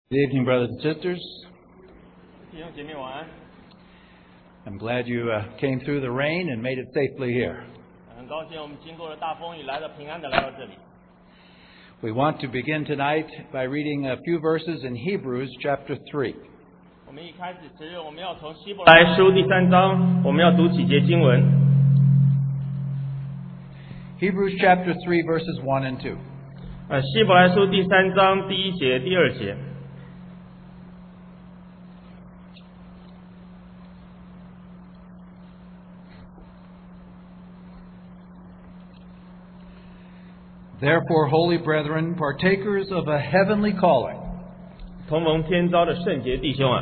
Good evening, brothers and sisters. 弟兄姐妹晚安。 I'm glad you came through the rain and made it safely here. 很高兴我们经过了大风雨，平安的来到这里。 We want to begin tonight by reading a few verses in Hebrews chapter 3. 我们一开始时，我们要从希伯来书第3章，我们要读几节经文。 Hebrews chapter 3 verses 1 and 2. 希伯来书第3章第1节、第2节。 Therefore, holy brethren, partakers of a heavenly calling, 同蒙天召的圣洁弟兄啊，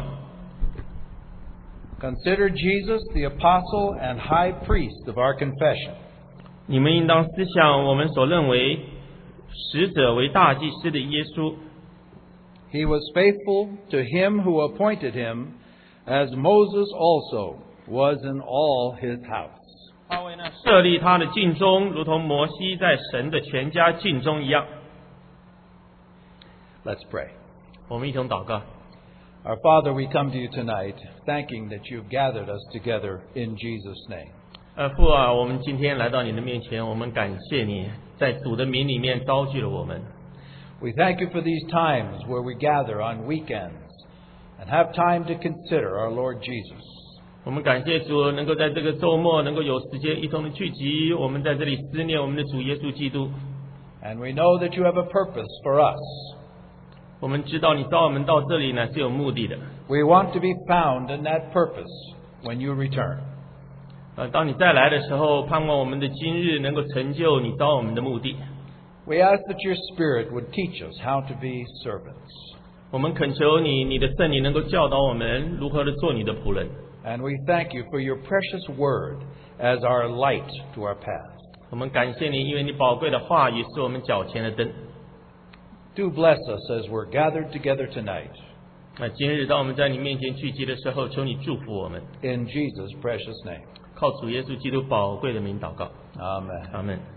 consider Jesus the apostle and high priest of our confession. 你们应当思想我们所认为使者为大祭司的耶稣。 He was faithful to him who appointed him, as Moses also was in all his house. 他为那设立他的尽忠，如同摩西在神的全家尽忠一样。 Let's pray. 我们一同祷告。 Our Father, we come to you tonight, thanking that you've gathered us together in Jesus' name. 父啊，我们今天来到你的面前，我们感谢你在主的名里面召聚了我们。 We thank you for these times where we gather on weekends and have time to consider our Lord Jesus. 我们感谢主能够在这个周末能够有时间一同的聚集，我们在这里思念我们的主耶稣基督。 And we know that you have a purpose for us. 我们知道你召我们到这里呢是有目的的。 We want to be found in that purpose when you return. 当你再来的时候，盼望我们的今日能够成就你召我们的目的。 We ask that your Spirit would teach us how to be servants. 我们恳求你，你的圣灵能够教导我们如何的做你的仆人。 And we thank you for your precious word as our light to our path. 我们感谢你，因为你宝贵的话语是我们脚前的灯。 Do bless us as we're gathered together tonight. 今日当我们在你面前聚集的时候，求你祝福我们。 In Jesus' precious name. 靠主耶稣基督宝贵的名祷告。 Amen. 阿门。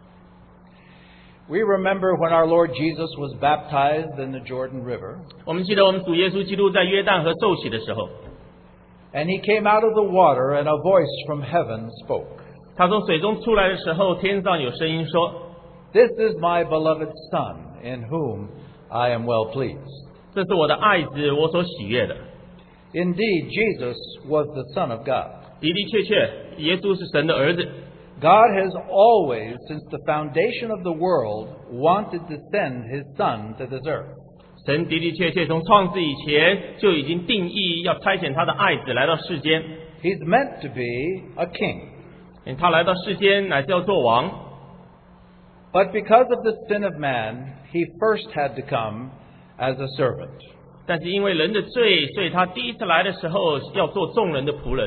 We remember when our Lord Jesus was baptized in the Jordan River, 我们记得我们主耶稣基督在约旦河受洗的时候， and he came out of the water, and a voice from heaven spoke. 他从水中出来的时候，天上有声音说： This is my beloved Son, in whom I am well pleased. 这是我的爱子，我所喜悦的。 Indeed, Jesus was the Son of God. 的的确确，耶稣是神的儿子。 God has always, since the foundation of the world, wanted to send his Son to this earth. 神的的确确从创世以前就已经定义要差遣他的爱子来到世间。 He's meant to be a king. 他来到世间乃是要做王， But because of the sin of man, he first had to come as a servant. 但是因为人的罪，所以他第一次来的时候要做众人的仆人。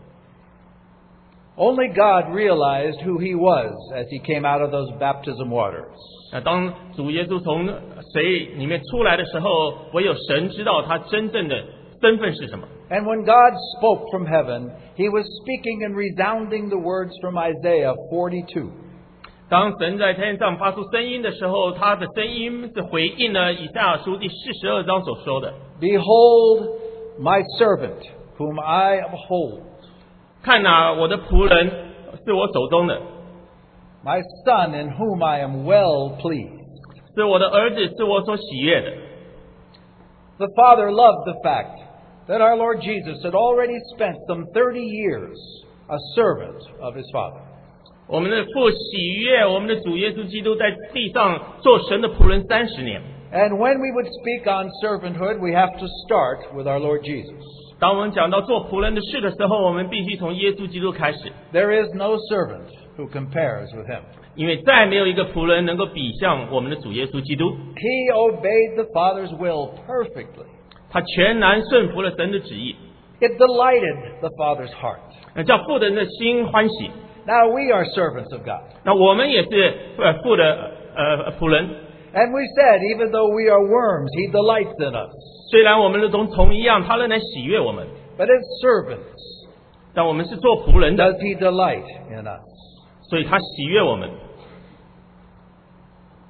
Only God realized who he was as he came out of those baptism waters. 当主耶稣从水里面出来的时候，唯有神知道他真正的身份是什么。 And when God spoke from heaven, he was speaking and resounding the words from Isaiah 42. 当神在天上发出声音的时候，他的声音是回应了以赛亚书第42章所说的。 Behold, my servant, whom I uphold. 看哪，我的仆人是我手中的， My son in whom I am well pleased. 是我的儿子，是我所喜悦的。 The Father loved the fact that our Lord Jesus had already spent some 30 years a servant of his Father. 我们的父喜悦我们的主耶稣基督在地上做神的仆人30年。 And when we would speak on servanthood, we have to start with our Lord Jesus. 当我们讲到做仆人的事的时候，我们必须从耶稣基督开始， There is no servant who compares with him. 因为再没有一个仆人能够比上我们的主耶稣基督。 He obeyed the Father's will perfectly. 他全然顺服了神的旨意， It delighted the Father's heart. 叫父的人的心欢喜。 Now we are servants of God. 那我们也是父的仆人。 And we said, even though we are worms, he delights in us. 虽然我们如同虫一样，他仍然喜悦我们， But as servants, 但我们是做仆人的， does he delight in us? 所以他喜悦我们。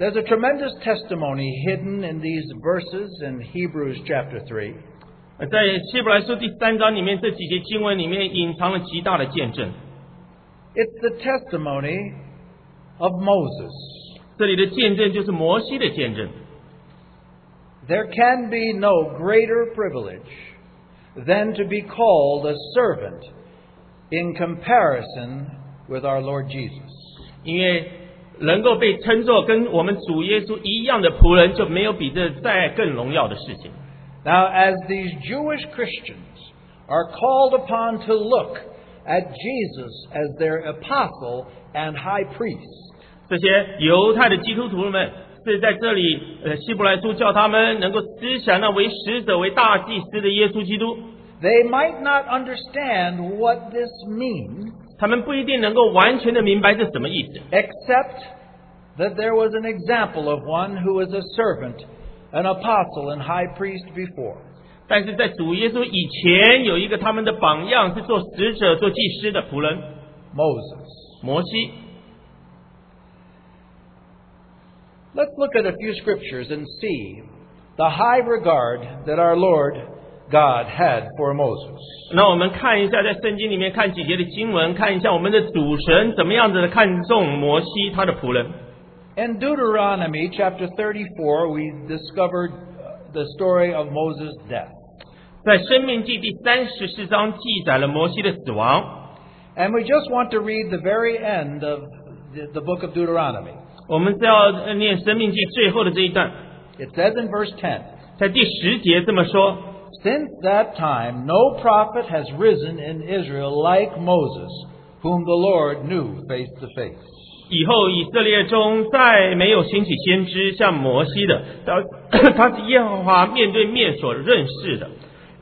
There's a tremendous testimony hidden in these verses in Hebrews chapter 3. 在希伯来书第3章里面，这几节经文里面隐藏了极大的见证。 It's the testimony of Moses. 这里的见证就是摩西的见证。 There can be no greater privilege than to be called a servant in comparison with our Lord Jesus. 因为能够被称作跟我们主耶稣一样的仆人，就没有比这再更荣耀的事情。 Now, as these Jewish Christians are called upon to look at Jesus as their apostle and high priest, 这些犹太的基督徒们是在这里，希伯来书叫他们能够思想那为使者、为大祭司的耶稣基督。 they might not understand what this means, 他们不一定能够完全的明白这什么意思， except that there was an example of one who was a servant, an apostle and high priest before. 但是在主耶稣以前，有一个他们的榜样是做使者、做祭司的仆人 Moses. 摩西。 Let's look at a few scriptures and see the high regard that our Lord God had for Moses. 那我们看一下，在圣经里面看几节的经文，看一下我们的主神怎么样子的看重摩西他的仆人。 In Deuteronomy chapter 34, we discovered the story of Moses' death. 在申命记第34章记载了摩西的死亡。 And we just want to read the very end of the book of Deuteronomy. 我们是要念申命记最后的这一段， It says in verse 10, 在第10节这么说。 Since that time, no prophet has risen in Israel like Moses, whom the Lord knew face to face. 以后以色列中再没有兴起先知像摩西的，他是耶和华面对面所认识的。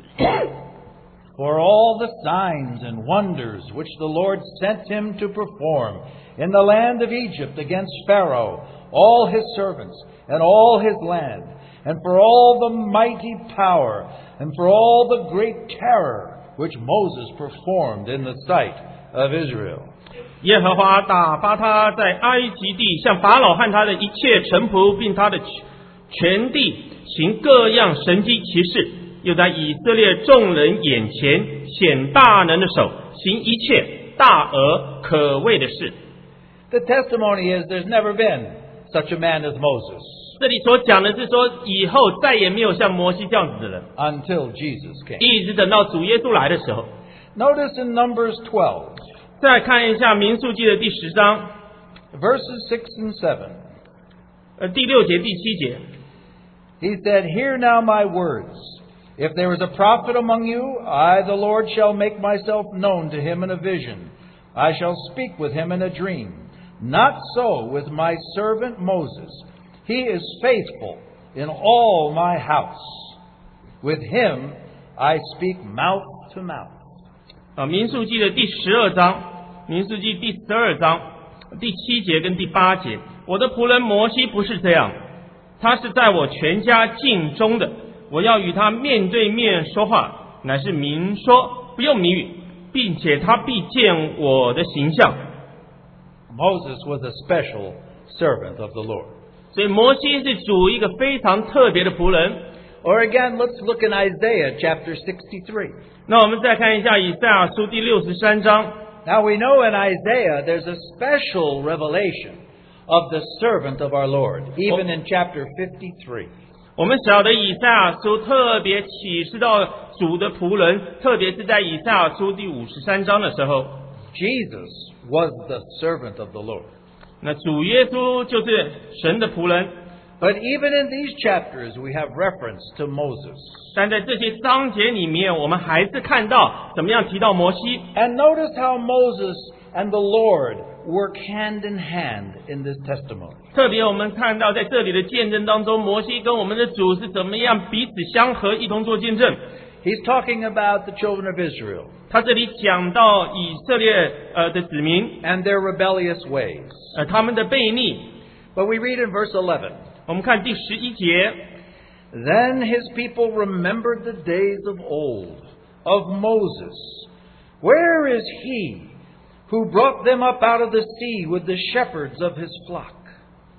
For all the signs and wonders which the Lord sent him to perform in the land of Egypt against Pharaoh, all his servants, and all his land, and for all the mighty power, and for all the great terror which Moses performed in the sight of Israel. 耶和华打发他在埃及地向法老和他的一切臣仆，并他的全地行各样神迹奇事，又在以色列众人眼前显大能的手，行一切大而可畏的事。 The testimony is there's never been such a man as Moses 这里所讲的是说，以后再也没有像摩西这样子的人， until Jesus came. 一直等到主耶稣来的时候。 Notice in Numbers 12, 再看一下民数记的第10章， verses 6 and 7. 第6节、第7节。 He said, Hear now my words. If there is a prophet among you, I, the Lord, shall make myself known to him in a vision. I shall speak with him in a dream. Not so with my servant Moses. He is faithful in all my house. With him I speak mouth to mouth. 民数记的第12章，民数记第12章第7节跟第8节，我的仆人摩西不是这样，他是在我全家境中的，我要与他面对面说话，乃是明说，不用谜语，并且他必见我的形象。 Moses was a special servant of the Lord. 所以摩西是主一个非常特别的仆人。 Or again, let's look in Isaiah chapter 63. 那我们再看一下以赛亚书第63章。 Now we know in Isaiah there's a special revelation of the servant of our Lord, even in chapter 53. 我们晓得以赛亚书特别启示到主的仆人，特别是在以赛亚书第53章的时候， Jesus was the servant of the Lord. 那主耶稣就是神的仆人。 But even in these chapters we have reference to Moses. 但在这些章节里面，我们还是看到怎么样提到摩西。 And notice how Moses and the Lord work hand in hand in this testimony. 特别我们看到在这里的见证当中，摩西跟我们的主是怎么样彼此相合，一同做见证。 He's talking about the children of Israel 他这里讲到以色列的子民， and their rebellious ways. 他们的悖逆。 But we read in verse 11, 我们看第11节。 Then his people remembered the days of old, of Moses. Where is he who brought them up out of the sea with the shepherds of his flock?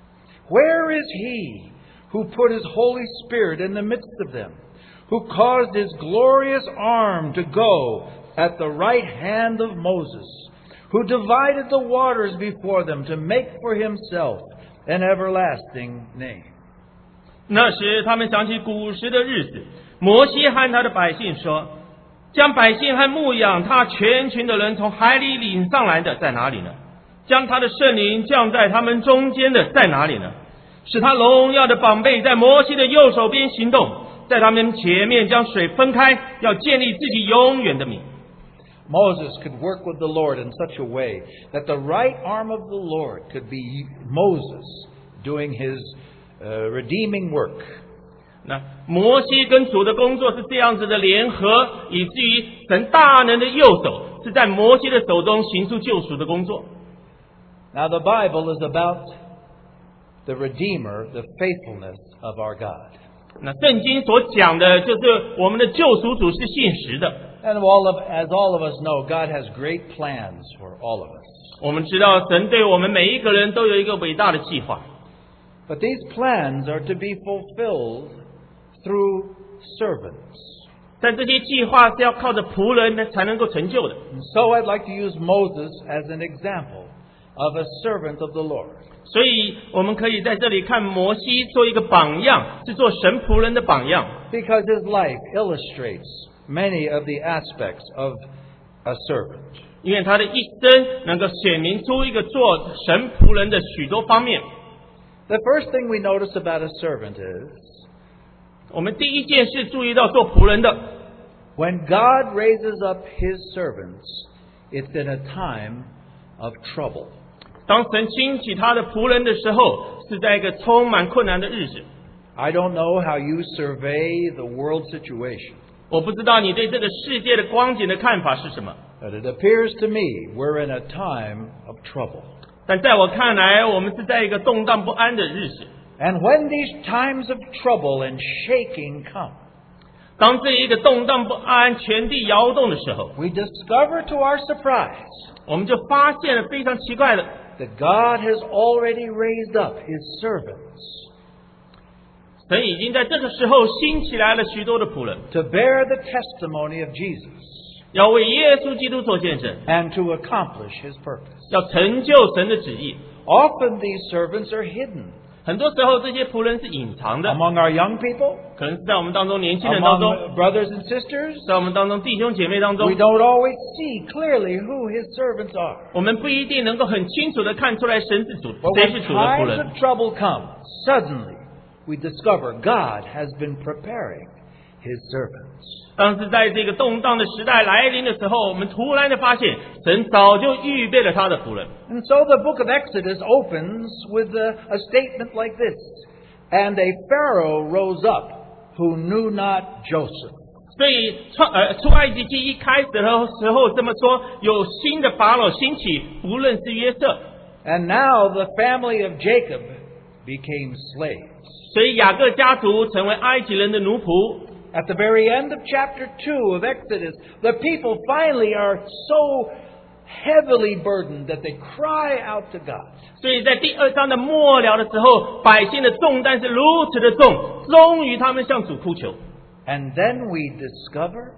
Where is he who put his Holy Spirit in the midst of them, who caused his glorious arm to go at the right hand of Moses, who divided the waters before them to make for himself an everlasting name?” 那时他们想起古时的日子，摩西和他的百姓说：“将百姓和牧养他全群的人从海里领上来的在哪里呢？将他的圣灵降在他们中间的在哪里呢？使他荣耀的宝贝在摩西的右手边行动，在他们前面将水分开，要建立自己永远的名。” Moses could work with the Lord in such a way that the right arm of the Lord could be Moses doing his redeeming work. 那摩西跟主的工作是这样子的联合，以至于神大能的右手是在摩西的手中行出救赎的工作。 Now the Bible is about the Redeemer, the faithfulness of our God. 那圣经所讲的就是我们的救赎主是信实的。 And as all of us know, God has great plans for all of us. 我们知道神对我们每一个人都有一个伟大的计划。 But these plans are to be fulfilled through servants. 但这些计划是要靠着仆人才能够成就的。 And so I'd like to use Moses as an example of a servant of the Lord. 所以我们可以在这里看摩西做一个榜样，是做神仆人的榜样。 Because his life illustrates many of the aspects of a servant. 因为他的一生能够显明出一个做神仆人的许多方面。 The first thing we notice about a servant is, 我们第一件事注意到做仆人的， when God raises up his servants, it's in a time of trouble. 当神兴起他的仆人的时候，是在一个充满困难的日子。 I don't know how you survey the world situation, 我不知道你对这个世界的光景的看法是什么， but it appears to me we're in a time of trouble. 但在我看来，我们是在一个动荡不安的日子。 And when these times of trouble and shaking come, 当这一个动荡不安、全地摇动的时候， we discover to our surprise 我们就发现了非常奇怪的， that God has already raised up his servants 神已经在这个时候兴起来了许多的仆人， to bear the testimony of Jesus 要为耶稣基督做见证， and to accomplish his purpose. 要成就神的旨意。 Often these servants are hidden 很多时候这些仆人是隐藏的， among our young people, 可能是在我们当中年轻人当中， among brothers and sisters. 在我们当中弟兄姐妹当中 We，don't always see clearly who his servants are. 我们不一定能够很清楚的看出来神是主， But 谁 when 是主的仆 times 人。 of trouble come, suddenly we discover God has been preparing his servants. 当时在这个动荡的时代来临的时候，我们突然的发现，神早就预备了他的仆人。 And so the book of Exodus opens with a statement like this: "And a Pharaoh rose up who knew not Joseph." 所以出埃及记一开始的时候这么说，有新的法老兴起，不认识约瑟， And now the family of Jacob became slaves. 所以雅各家族成为埃及人的奴仆。 At the very end of chapter 2 of Exodus, the people finally are so heavily burdened that they cry out to God. 所以在第2章的末了的时候，百姓的重担是如此的重，终于他们向主哭求。 And then we discover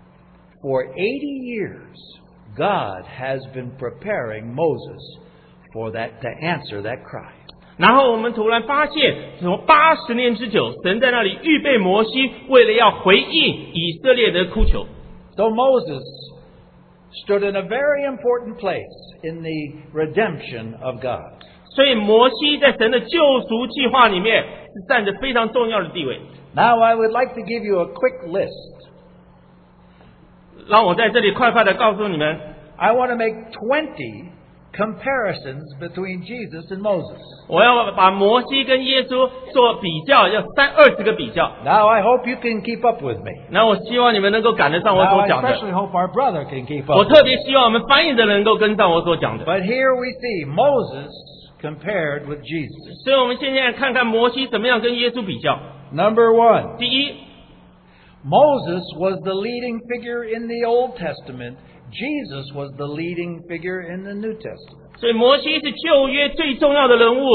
for 80 years, God has been preparing Moses for to answer that cry. 然后我们突然发现，什么80年之久，神在那里预备摩西，为了要回应以色列的哭求。 So Moses stood in a very important place in the redemption of God. 所以摩西在神的救赎计划里面是占着非常重要的地位。 Now I would like to give you a quick list. 让我在这里快快的告诉你们， I want to make 20 comparisons between Jesus and Moses. 我要把摩西跟耶稣做比较，要20个比较。 Now I hope you can keep up with me. 那我希望你们能够赶得上我 Now 所 I 讲的。 especially hope our brother can keep 我 up. 特别希望我们翻译的人能够跟上我所讲的。 But here we see Moses compared with Jesus. 所以我们现在看看摩西怎么样跟耶稣比较。 Number 1, 第一， Moses was the leading figure in the Old Testament. Jesus was the leading figure in the New Testament. 所以摩西是旧约最重要的人物，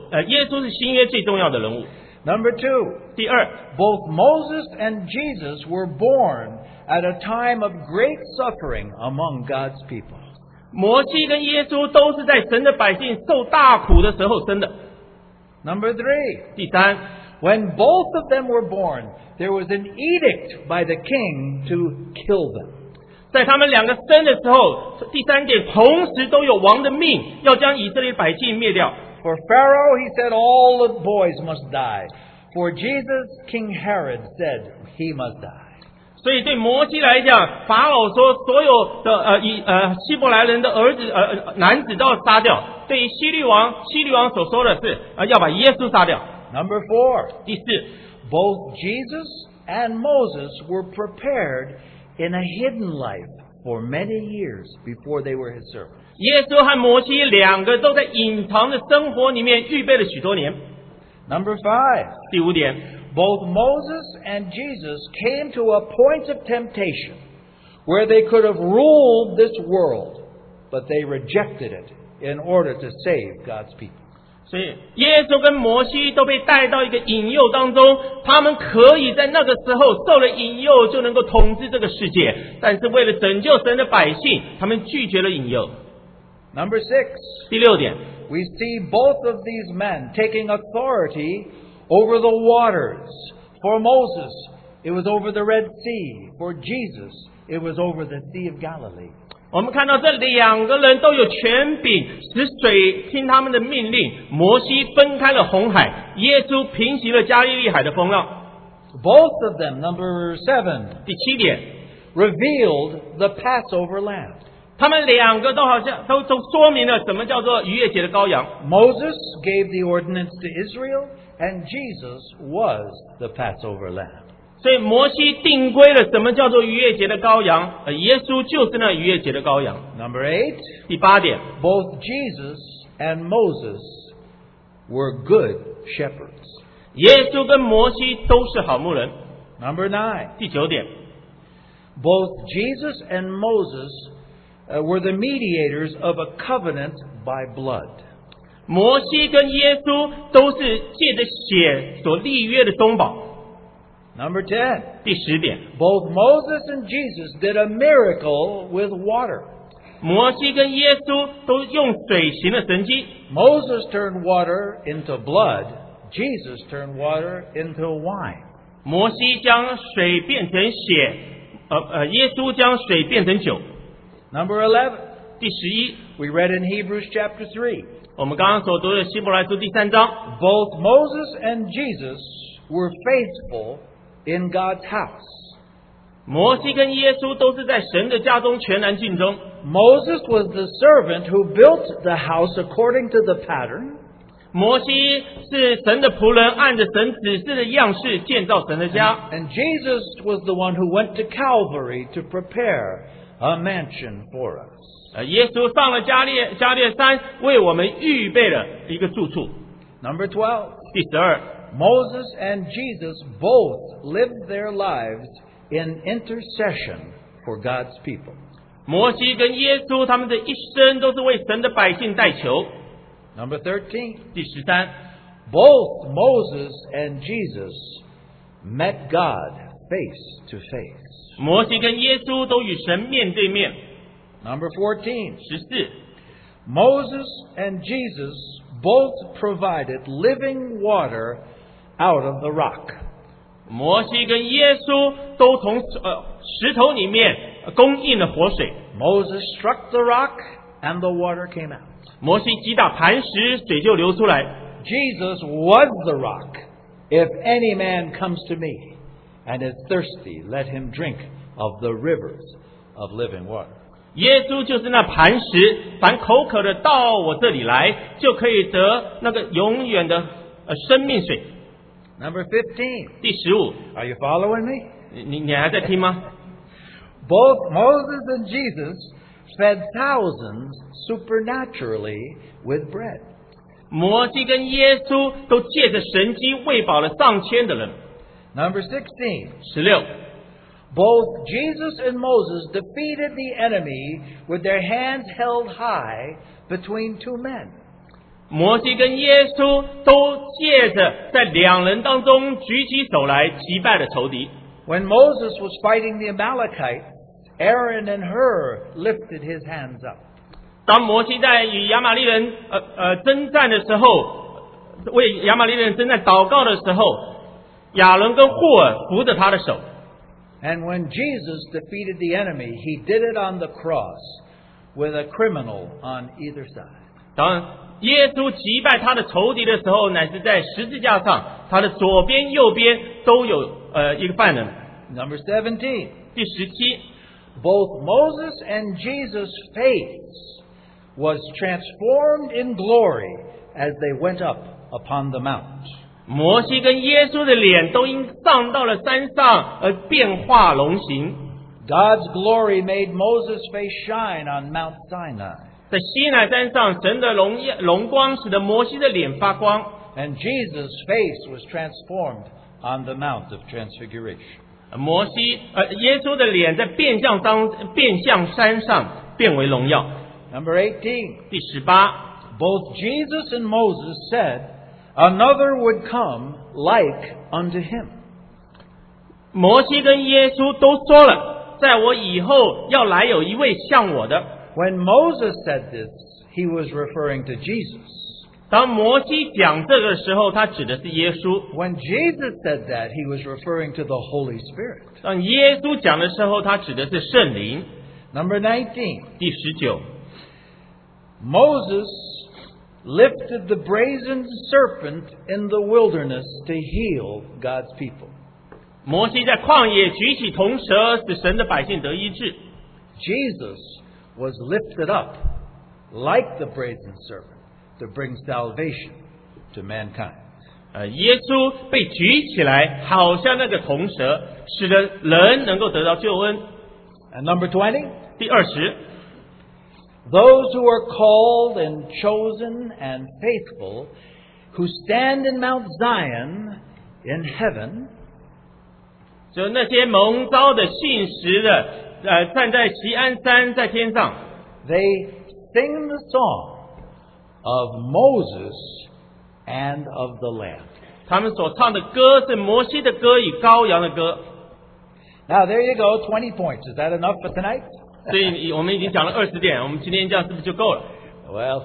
耶稣是新约最重要的人物。 Number 2, 第二， both Moses and Jesus were born at a time of great suffering among God's people. 摩西跟耶稣都是在神的百姓受大苦的时候生的。 Number 3, 第三， when both of them were born, there was an edict by the king to kill them. 在他们两个生的时候，第三点，同时都有王的命要将以色列百姓灭掉。 For Pharaoh, he said all the boys must die. For Jesus, King Herod said he must die. 所以对摩西来讲，法老说所有的希伯来人的儿子男子都要杀掉。对于希律王所说的是要把耶稣杀掉。 Number 4, 第四， both Jesus and Moses were prepared in a hidden life for many years before they were his servants. 耶稣和摩西两个都在隐藏的生活里面预备了许多年。 Number 5, 第五点， both Moses and Jesus came to a point of temptation where they could have ruled this world, but they rejected it in order to save God's people. 所以耶稣跟摩西都被带到一个引诱当中，他们可以在那个时候受了引诱就能够统治这个世界，但是为了拯救神的百姓，他们拒绝了引诱。 Number 6, 第六点， we see both of these men taking authority over the waters. For Moses, it was over the Red Sea. For Jesus, it was over the Sea of Galilee. 我们看到这两个人都有权柄，使水听他们的命令。摩西分开了红海，耶稣平息了加利利海的风浪。 Both of them, number 7, 第七点， revealed the Passover lamb. 他们两个都好像都说明了什么叫做逾越节的羔羊。 Moses gave the ordinance to Israel, and Jesus was the Passover lamb. 所以摩西定规了什么叫做逾越节的羔羊，耶稣就是那逾越节的羔羊。 Number 8, 第八点， both Jesus and Moses were good shepherds. 耶稣跟摩西都是好牧人。 Number 9, 第九点， both Jesus and Moses were the mediators of a covenant by blood. 摩西跟耶稣都是借着血所立约的中保。 Number 10, 第十点， both Moses and Jesus did a miracle with water. 摩西跟耶稣都用水行了神迹。 Moses turned water into blood. Jesus turned water into wine. 摩西将水变成血，耶稣将水变成酒。 Number 11, 第11， we read in Hebrews chapter 3. 我们刚刚所读的希伯来书第3章， Both Moses and Jesus were faithful in God's house. 摩西跟耶稣都是在神的家中全然尽忠。 Moses was the servant who built the house according to the pattern. 摩西是神的仆人，按着神指示的样式建造神的家。 And Jesus was the one who went to Calvary to prepare a mansion for us. 耶稣上了加略山，为我们预备了一个住处。 Number 12, 第12， Moses and Jesus both lived their lives in intercession for God's people. 摩西跟耶稣他们的一生都是为神的百姓代求。 Number 13, 第13， both Moses and Jesus met God face to face. 摩西跟耶稣都与神面对面。 Number 14, 14， Moses and Jesus both provided living water out of the rock. 摩西跟耶稣都从石头里面供应了活水。 Moses struck the rock and the water came out. 摩西击打磐石，水就流出来。 Jesus was the rock. If any man comes to me and is thirsty, let him drink of the rivers of living water. 耶稣就是那磐石，凡口渴的到我这里来，就可以得那个永远的生命水。 Number 15. 第15， Are you following me? 你还在听吗？ Both Moses and Jesus fed thousands supernaturally with bread. 摩西跟耶稣都借着神迹喂饱了上千的人。 Number 16. 16， Both Jesus and Moses defeated the enemy with their hands held high between two men. 摩西跟耶稣都借着在两人当中举起手来击败了仇敌。 When Moses was fighting the Amalekites, Aaron and Hur lifted his hands up. 当摩西在与亚玛力人征战的时候，为亚玛力人征战祷告的时候，亚伦跟户尔扶着他的手。 And when Jesus defeated the enemy, he did it on the cross with a criminal on either side. 当耶稣击败他的仇敌的时候，乃是在十字架上，他的左边右边都有一个犯人。 Number 17. 第17， Both Moses and Jesus' face was transformed in glory as they went up upon the mount. 摩西跟耶稣的脸都因上到了山上而变化龙形。 God's glory made Moses' face shine on Mount Sinai. 在西乃山上，神的荣光使得摩西的脸发光。 And Jesus' face was transformed on the Mount of Transfiguration. 耶稣的脸在变相山上变为荣耀。 Number 18. 第18， Both Jesus and Moses said, another would come like unto him. 摩西跟耶稣都说了，在我以后要来有一位像我的。 When Moses said this, he was referring to Jesus. 当摩西讲这个时候，他指的是耶稣； When Jesus said that, he was referring to the Holy Spirit. 当耶稣讲的时候，他指的是圣灵。 Number 19. 第19， Moses lifted the brazen serpent in the wilderness to heal God's people. 摩西在旷野举起铜蛇，使神的百姓得医治。 Jesus was lifted up like the brazen serpent to bring salvation to mankind. 耶稣被举起来，好像那个铜蛇，使得人能够得到救恩。 And number 20, 第20， those who are called and chosen and faithful, who stand in Mount Zion in heaven, 就那些蒙召的、信实的，站在锡安山在天上， they sing the song of Moses and of the Lamb. 他们所唱的歌是摩西的歌与羔羊的歌。 Now there you go, 20 points. Is that enough for tonight? 所以我们已经讲了20点，我们今天这样是不是就够了？ Well,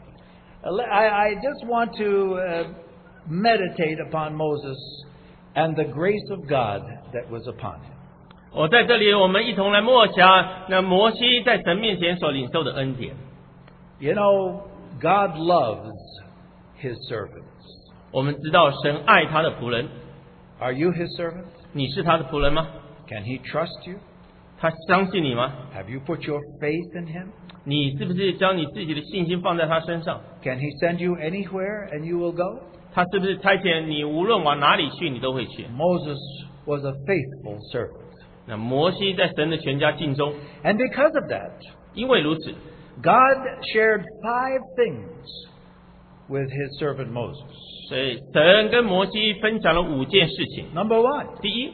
I just want to meditate upon Moses and the grace of God that was upon him. 我在这里，我们一同来默想那摩西在神面前所领受的恩典。 You know, God loves his servants. 我们知道神爱他的仆人， Are you his servant? 你是他的仆人吗？ Can he trust you? 他相信你吗？ Have you put your faith in him? 你是不是将你自己的信心放在他身上？ Can he send you anywhere and you will go? 他是不是差遣你无论往哪里去，你都会去？ Moses was a faithful servant. 那摩西在神的全家境中， And because of that, 因为如此， God shared 5 things with his servant Moses. 所以神跟摩西分享了5件事情。 Number 1, 第一，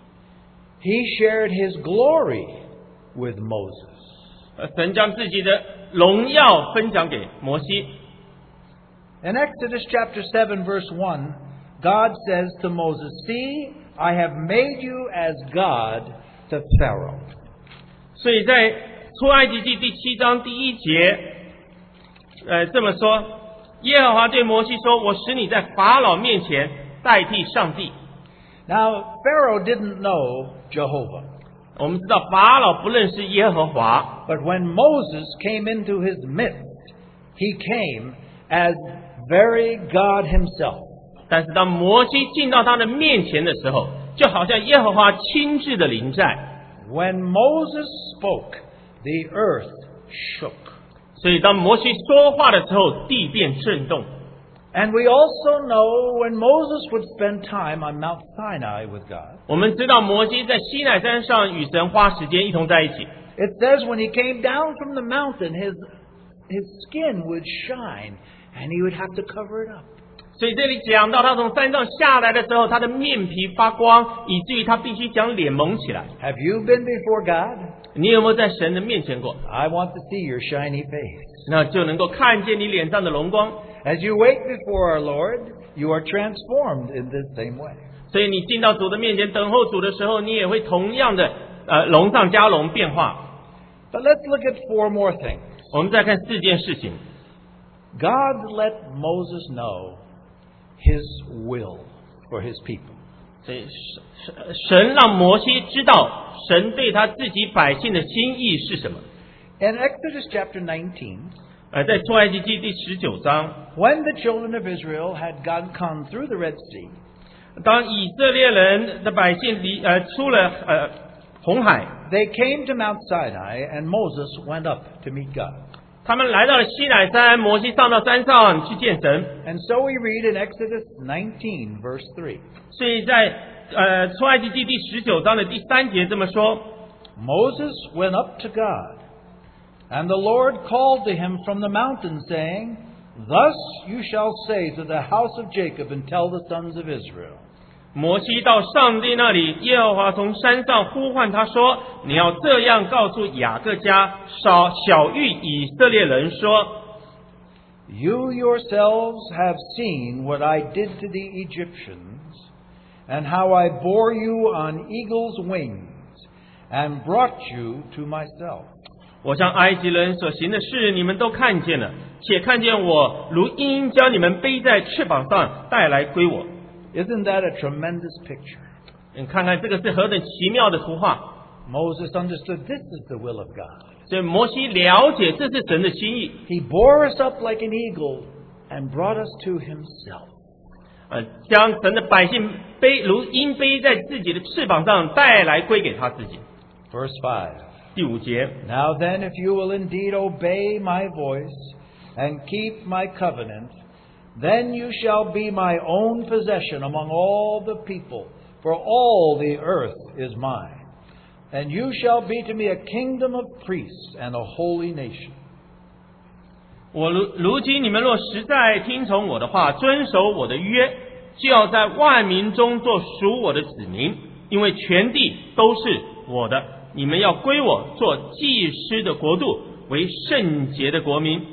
he shared his glory with Moses. 神将自己的荣耀分享给摩西。 In Exodus chapter 7 verse 1, God says to Moses, "See, I have made you as God to Pharaoh." 所以在出埃及记第7章第1节，这么说：耶和华对摩西说：“我使你在法老面前代替上帝。” Now, Pharaoh didn't know Jehovah. 我们知道法老不认识耶和华， But when Moses came into his midst, he came as very God himself. 但是当摩西进到他的面前的时候，就好像耶和华亲自的临在。 When Moses spoke, the earth shook. 所以当摩西说话的时候，地便震动。 And we also know when Moses would spend time on Mount Sinai with God, 我们知道摩西在西乃山上与神花时间一同在一起。 it says when he came down from the mountain, his skin would shine and he would have to cover it up. 所以这里讲到他从山上下来的时候，他的面皮发光，以至于他必须将脸蒙起来。 Have you been before God? 你有没有在神的面前过？ I want to see your shiny face. 那就能够看见你脸上的荣光。 As you wait before our Lord, you are transformed in this same way. 所以你进到主的面前等候主的时候，你也会同样的龙上加龙变化。 But let's look at 4 more things. 我们再看4件事情。 God let Moses know his will for his people. 所以神让摩西知道神对他自己百姓的心意是什么。 In Exodus chapter 19, 在出埃及记第19章， when the children of Israel had come through the Red Sea, 当以色列人的百姓出了红海， they came to Mount Sinai, and Moses went up to meet God. 他们来到了西乃山，摩西上到山上去见神。 And so we read in Exodus 19, verse 3. 所以在出埃及记第19章的第3节这么说 Moses went up to God, and the Lord called to him from the mountain, saying, Thus you shall say to the house of Jacob and tell the sons of Israel. 摩西到上帝那里，耶和华从山上呼唤他说：“你要这样告诉雅各家，小谕以色列人说 You yourselves have seen what I did to the Egyptians, and how I bore you on eagle's wings, and brought you to myself. 我向埃及人所行的事，你们都看见了，且看见我如鹰将你们背在翅膀上带来归我。” Isn't that a tremendous picture? 你看看这个是何等奇妙的图画。 Moses understood this is the will of God. 所以摩西了解这是神的心意。 He bore us up like an eagle and brought us to himself. 将神的百姓如鹰背在自己的翅膀上带来归给他自己。 Verse 5. 第5节。 Now then, if you will indeed obey my voice and keep my covenant, then you shall be my own possession among all the people, for all the earth is mine. And you shall be to me a kingdom of priests and a holy nation. 我如今你们若实在听从我的话，遵守我的约，就要在万民中做属我的子民，因为全地都是我的。你们要归我，做祭司的国度，为圣洁的国民。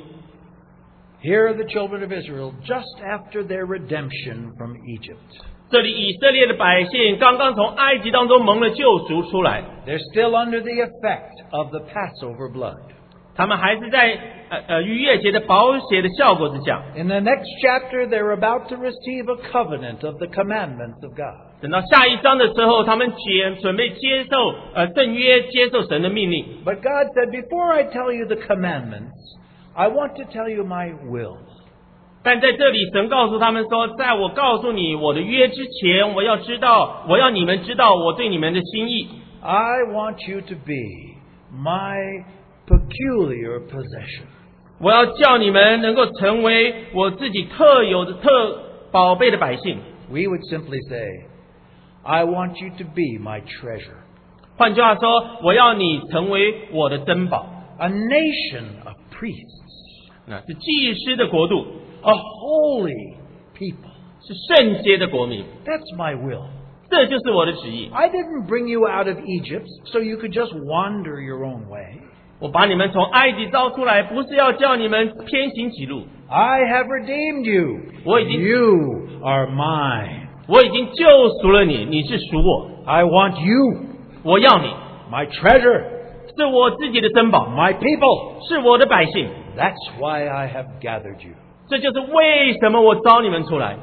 Here are the children of Israel just after their redemption from Egypt. 这里以色列的百姓刚刚从埃及当中蒙了救赎出来， They're still under the effect of the Passover blood. 他们还是在逾越节的宝血的效果之下。 In the next chapter, they're about to receive a covenant of the commandments of God. 等到下一章的时候，他们准备接受正约，接受神的命令。 But God said, before I tell you the commandments, I want to tell you my will. 但在这里，神告诉他们说，在我告诉你我的约之前，我要你们知道我对你们的心意。 I want you to be my peculiar possession. 我要叫你们能够成为我自己特有的宝贝的百姓。 We would simply say, I want you to be my treasure. 换句话说，我要你成为我的珍宝。 A nation of priests. 那是祭司的国度， A holy people. 是圣洁的国民。 That's my will. 这就是我的旨意。 I didn't bring you out of Egypt so you could just wander your own way. 我把你们从埃及招出来，不是要叫你们偏行己路。 I have redeemed you. 我已经 You are mine. 我已经救赎了你，你是属我。 I want you, 我要你， my treasure, 是我自己的珍宝， my people. 是我的百姓。 That's why I have gathered you. 这就是为什么我招你们出来。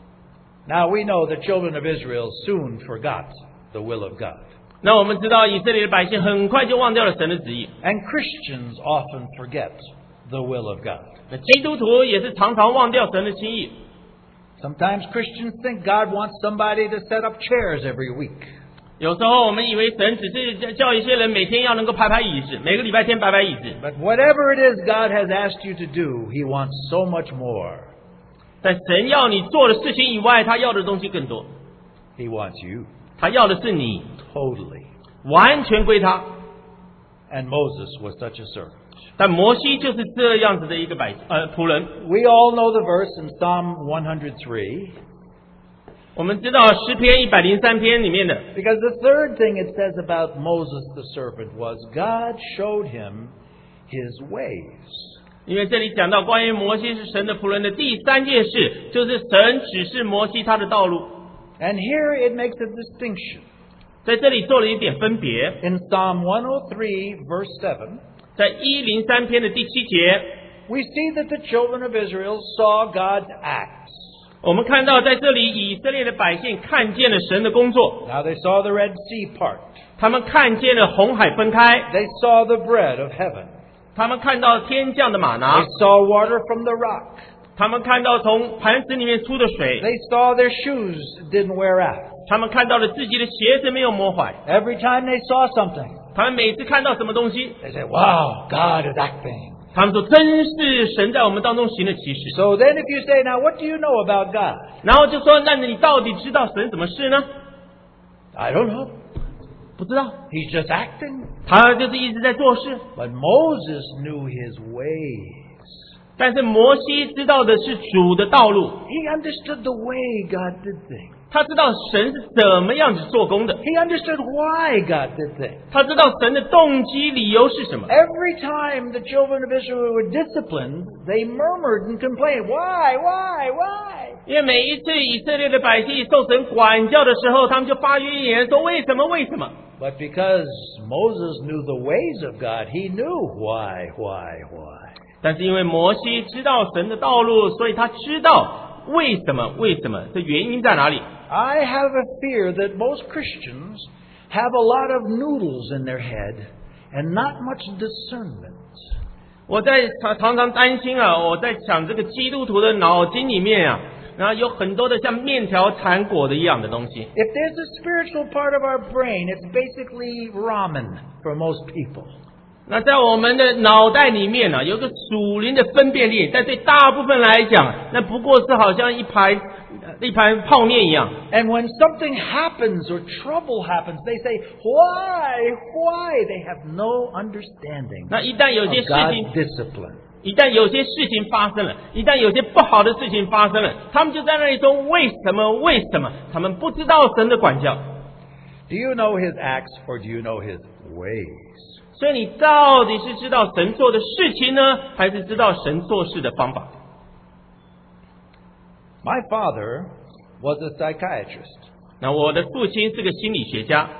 Now we know the children of Israel soon forgot the will of God. 那我们知道以色列的百姓很快就忘掉了神的旨意。 And Christians often forget the will of God. 那基督徒也是常常忘掉神的心意。 Sometimes Christians think God wants somebody to set up chairs every week. 有时候我们以为神只是叫一些人每天要能够排排椅子，每个礼拜天排椅子。 But whatever it is God has asked you to do, He wants so much more. 但神要你做的事情以外，他要的东西更多。 He wants you 他要的是你， totally. 完全归他。 And Moses was such a servant. 但摩西就是这样子的一个仆人。 We all know the verse in Psalm 103. 我们知道诗篇103篇里面的， Because the third thing it says about Moses the servant was God showed him His ways. 因为这里讲到关于摩西是神的仆人的第3件事，就是神指示摩西他的道路。 And here it makes a distinction. 在这里做了一点分别。 In Psalm 103, verse 7, 在103篇的第7节， we see that the children of Israel saw God's acts. 我们看到在这里以色列的百姓看见了神的工作， Now they saw the Red Sea part. 他们看见了红海分开， They saw the bread of heaven. 他们看到天降的玛 They 拿， saw water from the rock. 他们看到从磐石里面出的水， They saw their shoes didn't wear out. 他们看到了自己的鞋子没有磨坏， Every time they saw something, 他们每次看到什么东西， they say, wow, God is acting. 他们说真是神在我们当中行的奇事。 So then if you say, now what do you know about God? 然后就说，那你到底知道神什么事呢？ I don't know. 不知道， He's just acting. 他就是一直在做事。 But Moses knew his ways. 但是摩西知道的是主的道路， He understood the way God did things. 他知道神是怎么样子做工的， He understood why God did things. 他知道神的动机理由是什么。 Every time the children of Israel were disciplined, they murmured and complained, why? 因为每一次以色列的百姓受神管教的时候，他们就发怨言说为什么？ But because Moses knew the ways of God, he knew why. 但是因为摩西知道神的道路，所以他知道为什么，这原因在哪里。 I have a fear that most Christians have a lot of noodles in their head and not much discernment. 我在常常担心啊，我在想这个基督徒的脑筋里面啊，然后有很多的像面条缠果的一样的东西。 If there's a spiritual part of our brain, it's basically ramen for most people. 那在我们的脑袋里面呢，有个属灵的分辨力，但对大部分来讲，那不过是好像一盘泡面一样。 And when something happens or trouble happens, they say, why? They have no understanding 那一旦有 of 些事 God's 情， discipline. 一旦有些事情发生了，一旦有些不好的事情发生了，他们就在那里说为什么？他们不知道神的管教。 Do you know his acts or do you know his ways? 所以你到底是知道神做的事情呢，还是知道神做事的方法？ My father was a psychiatrist. 那我的父亲是个心理学家，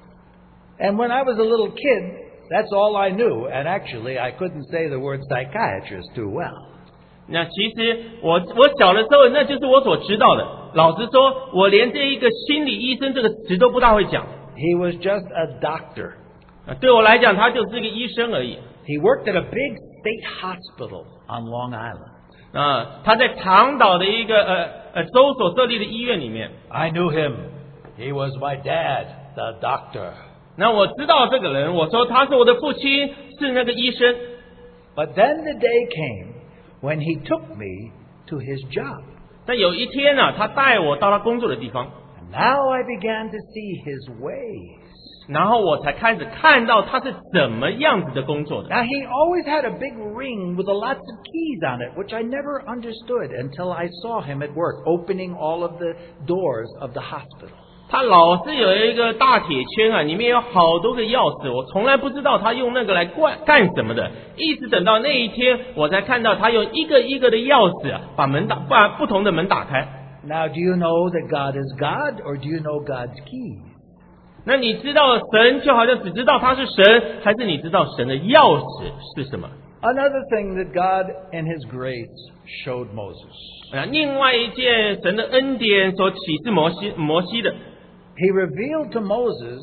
And when I was a little kid, that's all I knew. And actually, I couldn't say the word psychiatrist too well. 那其实我小的时候，那就是我所知道的。老实说，我连这一个心理医生这个词都不大会讲。 He was just a doctor. 对我来讲，他就是个医生而已。 He worked at a big state hospital on Long Island. 他在长岛的一个州所设立的医院里面。 I knew him. He was my dad, the doctor. 那我知道这个人，我说他是我的父亲，是那个医生。 But then the day came when he took me to his job. 但有一天呢，他带我到他工作的地方， And now I began to see his ways. 然后我才开始看到他是怎么样子的工作的。 Now, he always had a big ring with lots of keys on it, which I never understood until I saw him at work, opening all of the doors of the hospital. 他老是有一个大铁圈啊，里面有好多个钥匙，我从来不知道他用那个来干什么的。一直等到那一天，我才看到他用一个一个的钥匙啊，把不同的门打开。 Now, do you know that God is God, or do you know God's keys? 那你知道神就好像只知道他是神，还是你知道神的钥匙是什么？ Another thing that God in his grace showed Moses. 另外一件神的恩典所启示摩西的， He revealed to Moses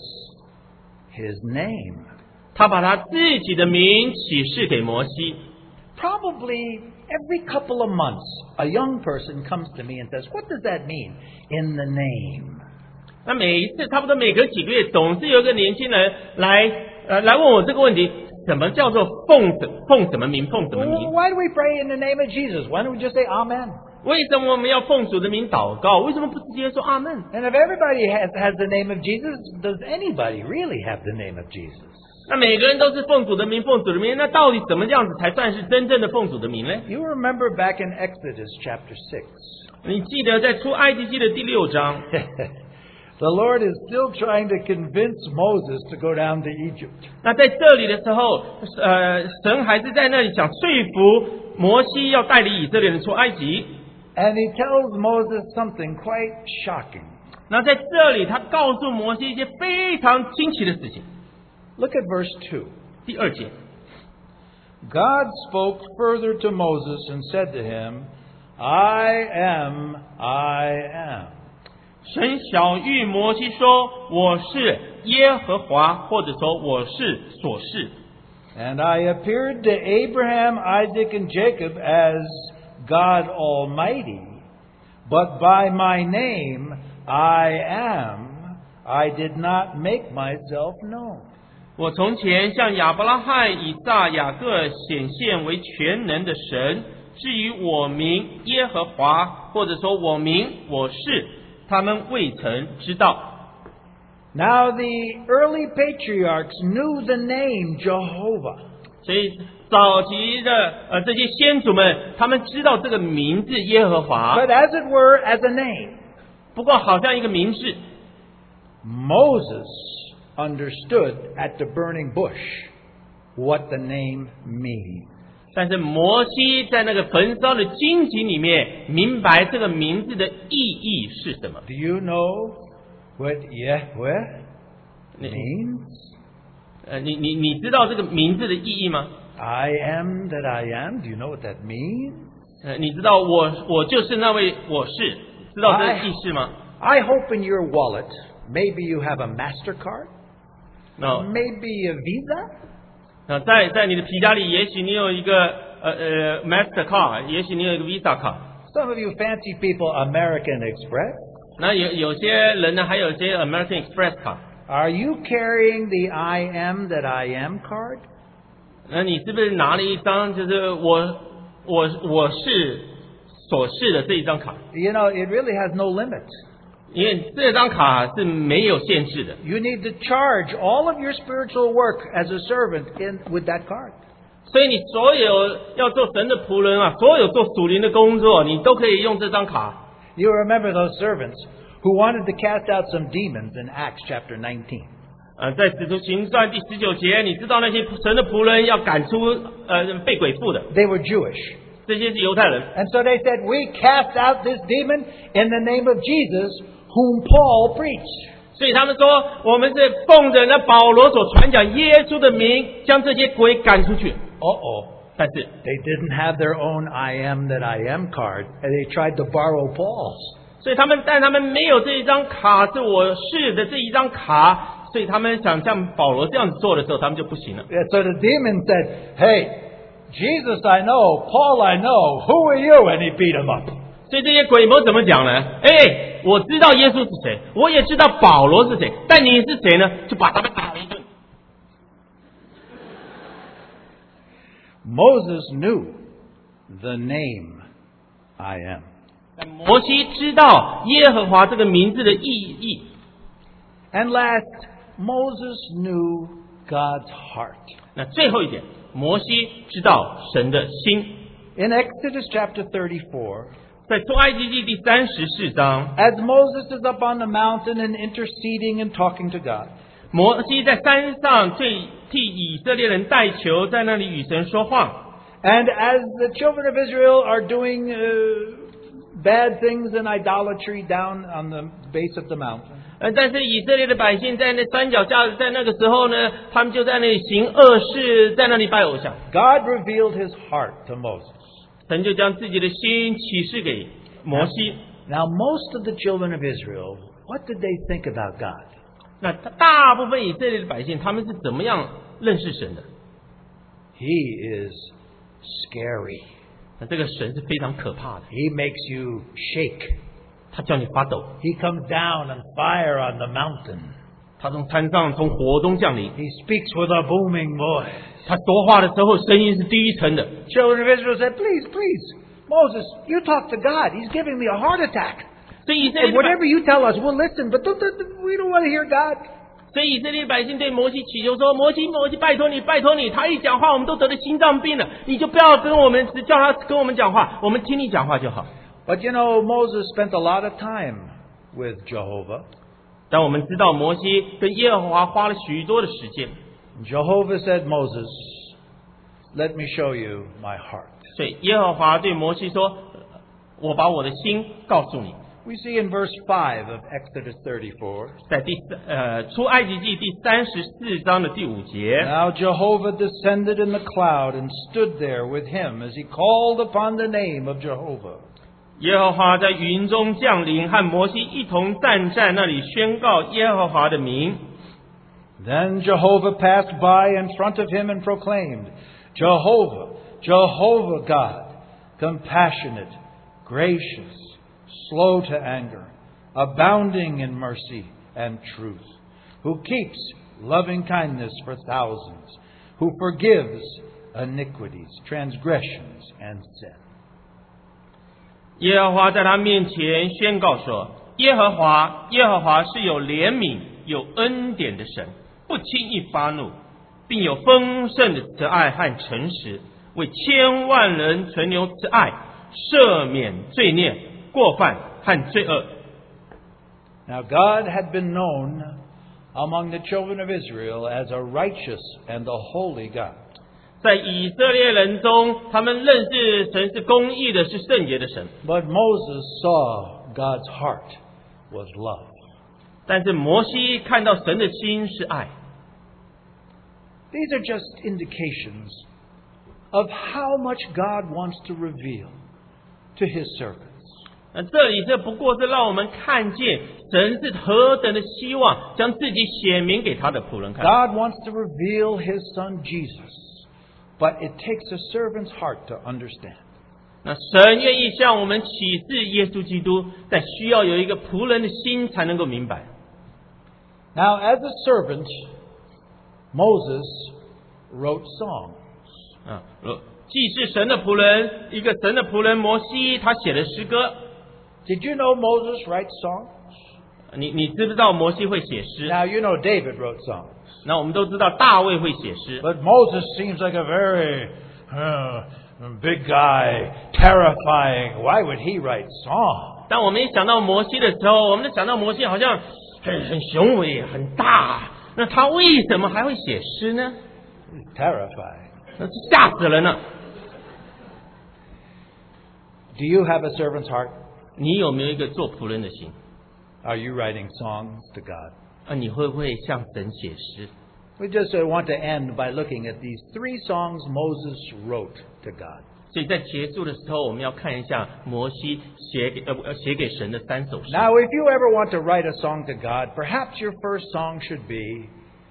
his name. 他把他自己的名启示给摩西。 Probably every couple of months, a young person comes to me and says, what does that mean? In the name. 那每一次差不多每隔几个月，总是有一个年轻人来问我这个问题：什么叫做奉什么名？奉什么 Well, 名？ why do we pray in the name of Jesus? Why don't we just say Amen? 为什么我们要奉主的名祷告？为什么不直接说阿门？ And if everybody has the name of Jesus, does anybody really have the name of Jesus? 那每个人都是奉主的名，那到底怎么样子才算是真正的奉主的名呢？ You remember back in Exodus chapter 6. 你记得在出埃及记的第6章， The Lord is still trying to convince Moses to go down to Egypt. 那在这里的时候，神还是在那里想说服摩西要带领以色列人出埃及。 And he tells Moses something quite shocking. 那在这里，他告诉摩西一些非常惊奇的事情。 Look at verse 2. 第2节， God spoke further to Moses and said to him, I am. 神晓谕摩西说：“我是耶和华，或者说我是所是。” And I appeared to Abraham, Isaac, and Jacob as God Almighty, but by my name I am, I did not make myself known. 我从前向亚伯拉罕、以撒、雅各显现为全能的神，至于我名耶和华，或者说我名我是，他们未曾知道。 Now the early patriarchs knew the name Jehovah. 所以早期的这些先祖们，他们知道这个名字耶和华， But as it were, as a name. 不过好像一个名字。 Moses understood at the burning bush what the name means. 但是摩西在那个焚烧的荆棘里面，明白这个名字的意义是什么。 Do you know what Yahweh means? 你知道这个名字的意义吗？ I am that I am. Do you know what that means? 你知道我就是那位我是，知道这个意思吗？ I hope in your wallet, maybe you have a MasterCard, maybe a Visa. 在你的皮夹里，也许你有一个Mastercard， 也许你有一个 Visa 卡。 Some of you fancy people, American Express. 那有些人呢，还有一些 American Express 卡。 Are you carrying the I am that I am card? 那你是不是拿了一张就是我是所是的这一张卡？ You know, it really has no limit. 因为这张卡是没有限制的。 You need to charge all of your spiritual work as a servant with that card. 所以你所有要做神的仆人啊，所有做属灵的工作，你都可以用这张卡。 You remember those servants who wanted to cast out some demons in Acts chapter 19. 在使徒行传第19节，你知道那些神的仆人要赶出被鬼附的， They were Jewish. 这些是犹太人。 And so they said, we cast out this demon in the name of Jesus, whom Paul preached. 所以他们说，我们是奉着那保罗所传讲耶稣的名，将这些鬼赶出去。 Uh-oh. 但是 They didn't have their own I am that I am card, and they tried to borrow Paul's. 所以但他们没有这一张卡是我是的这一张卡，所以他们想像保罗这样子做的时候，他们就不行了。 So the demon said, hey, Jesus I know, Paul I know, who are you? And he beat him up. 所以这些鬼魔怎么讲呢？我知道耶稣是谁，我也知道保罗是谁，但你是谁呢？就把他们打了一顿。 Moses knew the name I am. 摩西知道耶和华这个名字的意义。 And last, Moses knew God's heart. 那最后一点，摩西知道神的心。 In Exodus chapter 34, 在出埃及记第34章， as Moses is up on the mountain and interceding and talking to God, 摩西在山上替以色列人代求，在那里与神说话。 and as the children of Israel are doing bad things and idolatry down on the base of the mountain, 但是以色列的百姓在那山脚下，在那个时候呢，他们就在那里行恶事，在那里拜偶像。 God revealed his heart to Moses. 神就将自己的心启示给摩西。 Now, most of the children of Israel, what did they think about God? 那大部分以色列的百姓，他们是怎么样认识神的？ He is scary. 那这个神是非常可怕的， He makes you shake. 他叫你发抖， He comes down on fire on the mountain. 他从山上从火中降临， He speaks with a booming voice. 他说话的时候声音是低沉的。 Children of Israel said, please, please, Moses, you talk to God. He's giving me a heart attack. 所以以色列 And 的百 whatever you tell us, we'll listen, but we don't want to hear God. 所以以色列百姓对摩西祈求说：“摩西，拜托你，拜托你！他一讲话，我们都得了心脏病了。你就不要跟我们叫他跟我们讲话，我们听你讲话就好。” But you know, Moses spent a lot of time with Jehovah. 但我们知道摩西跟耶和华花了许多的时间， Jehovah said, Moses, let me show you my heart. 所以耶和华对摩西说：“我把我的心告诉你。” We see in verse 5 of Exodus 34, 在出埃及记第34章的第5节， Now Jehovah descended in the cloud and stood there with him as he called upon the name of Jehovah. 耶和华在云中降临，和摩西一同站在那里，宣告耶和华的名。 Then Jehovah passed by in front of him and proclaimed, Jehovah, Jehovah God, compassionate, gracious, slow to anger, abounding in mercy and truth, who keeps loving kindness for thousands, who forgives iniquities, transgressions, and sin. 耶和华在他面前宣告说：耶和华是有怜悯、有恩典的神，不轻易发怒，并有丰盛的慈爱和诚实，为千万人存留慈爱，赦免罪孽、过犯和罪恶。 Now God had been known among the children of Israel as a righteous and a holy God. 在以色列人中，他们认识神是公义的，是圣洁的神。 But Moses saw God's heart was love. 但是摩西看到神的心是爱。 These are just indications of how much God wants to reveal to His servants. 这不过是让我们看见神是何等的希望将自己显明给他的仆人看。 God wants to reveal His Son Jesus, but it takes a servant's heart to understand. 那神愿意向我们启示耶稣基督，但需要有一个仆人的心才能够明白。 Now, as a servant, Moses wrote songs. 既是神的仆人，一个神的仆人摩西，他写了诗歌。 Did you know Moses writes songs? 你知不知道摩西会写诗？ Now, you know David wrote songs. 那我们都知道大卫会写诗。 But Moses seems like a very big guy, terrifying. Why would he write songs? 当我们一想到摩西的时候，我们就想到摩西好像很雄伟、很大。那他为什么还会写诗呢？ He's terrifying. 那是吓死人了。 Do you have a servant's heart? 你有没有一个做仆人的心？ Are you writing songs to God? 你会不会向神写诗？ We just want to end by looking at these 3 songs Moses wrote to God. 所以在结束的时候，我们要看一下摩西写给神的3首诗。 Now, if you ever want to write a song to God, perhaps your first song should be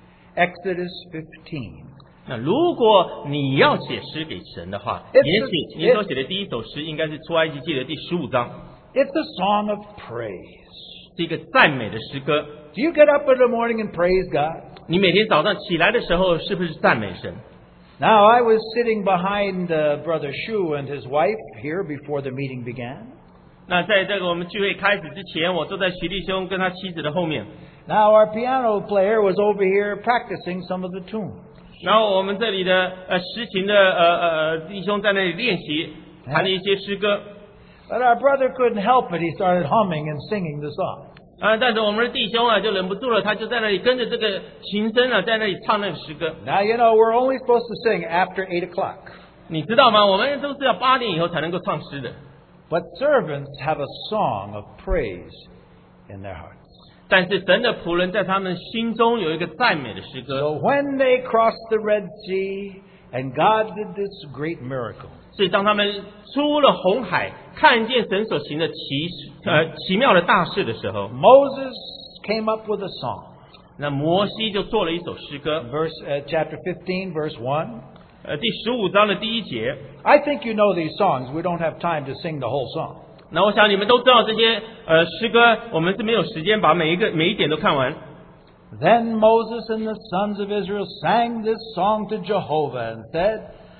Exodus 15. 那如果你要写诗给神的话，也许你所写的第一首诗应该是出埃及记的第15章。 It's a song of praise. 是一个赞美的诗歌。 Do you get up in the morning and praise God? 你每天早上起来的时候，是不是赞美神？ Now, I was sitting behind Brother Shu and his wife here before the meeting began. 那在这个我们聚会开始之前，我坐在徐弟兄跟他妻子的后面。 Now, our piano player was over here practicing some of the tunes. 然后我们这里的诗琴的弟兄在那里练习弹了一些诗歌。 But our brother couldn't help it. He started humming and singing the song. 但是我们的弟兄就忍不住了，他就在那里跟着这个琴声在那里唱那个诗歌。 Now, you know, we're only supposed to sing after 8 o'clock. 你知道吗？我们都是要8点以后才能够唱诗的。 But servants have a song of praise in their hearts. 但是神的仆人在他们心中有一个赞美的诗歌。 So when they crossed the Red Sea and God did this great miracle, 所以当他们出了红海，看见神所行的奇妙的大事的时候， Moses came up with a song. 那摩西就做了一首诗歌。 Chapter 15, verse 1. 第15章的第1节。 I think you know these songs. We don't have time to sing the whole song. 那我想你们都知道这些诗歌，我们是没有时间把每一点都看完。 Then Moses and the sons of Israel sang this song to Jehovah and said,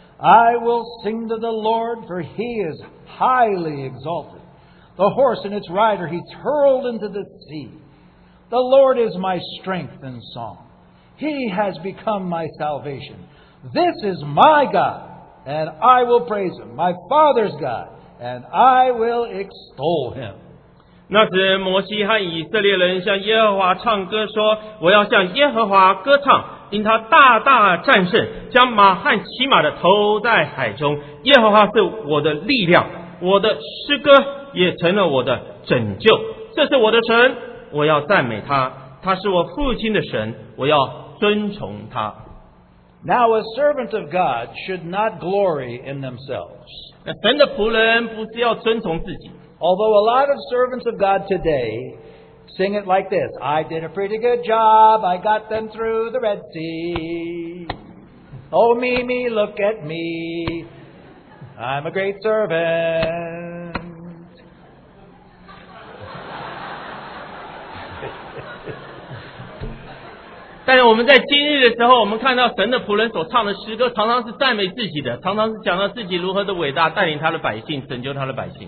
I will sing to the Lord, for he is highly exalted. The horse and its rider he's hurled into the sea. The Lord is my strength and song. He has become my salvation. This is my God, and I will praise him, my father's God, and I will extol him. 那时摩西和以色列人向耶和华唱歌说：我要向耶和华歌唱，因他大大战胜，将马和骑马的投在海中。耶和华是我的力量，我的诗歌也成了我的拯救。这是我的神，我要赞美他，他是我父亲的神，我要尊崇他。 Now, a servant of God should not glory in themselves. 那神的仆人不是要尊崇自己。 Although a lot of servants of God today sing it like this: I did a pretty good job, I got them through the Red Sea. Oh, me, look at me, I'm a great servant. 但是我们在今日的时候，我们看到神的仆人所唱的诗歌，常常是赞美自己的，常常是讲到自己如何的伟大，带领他的百姓，拯救他的百姓。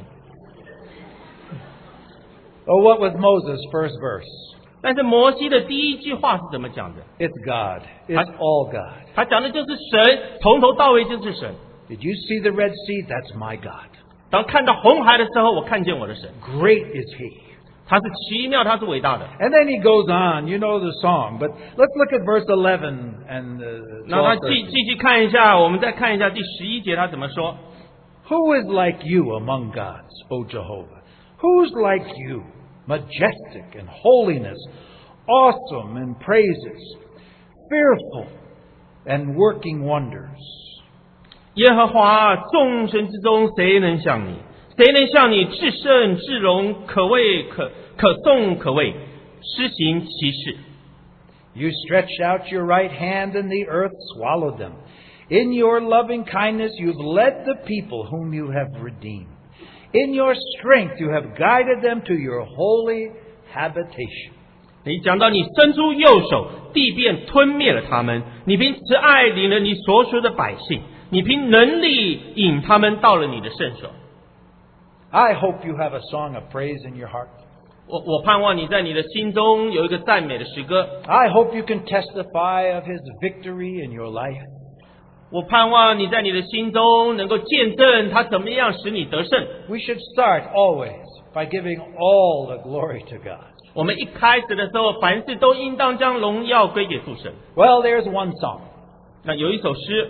Oh, what was Moses' first verse? 但是摩西的第一句话是怎么讲的？ It's God. It's all God. 他讲的就是神，从头到尾就是神。 Did you see the Red Sea? That's my God. 当看到红海的时候，我看见我的神， Great is He. 他是奇妙，他是伟大的。 And then he goes on. You know the song, but let's look at verse 11 and 那他 12, 继续看一下，我们再看一下第11节他怎么说。 Who is like you among gods, O Jehovah? Who's like you, majestic in holiness, awesome in praises, fearful and working wonders? 耶和华众神之中，谁能像你？谁能像你至圣至荣，可畏可颂可畏，施行奇事？ You stretched out your right hand and the earth swallowed them. In your loving kindness you've led the people whom you have redeemed. In your strength you have guided them to your holy habitation. 你讲到你伸出右手，地便吞灭了他们。你凭慈爱领了你所属的百姓，你凭能力引他们到了你的圣所。 I hope you have a song of praise in your heart. 我盼望你在你的心中有一个赞美的诗歌。 I hope you can testify of His victory in your life. 我盼望你在你的心中能够见证他怎么样使你得胜。 We should start always by giving all the glory to God. 我们一开始的时候，凡事都应当将荣耀归给父神。 Well, there's one song. 那有一首诗，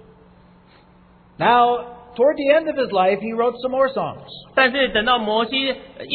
Now, toward the end of his life, he wrote some more songs. 但是等到摩西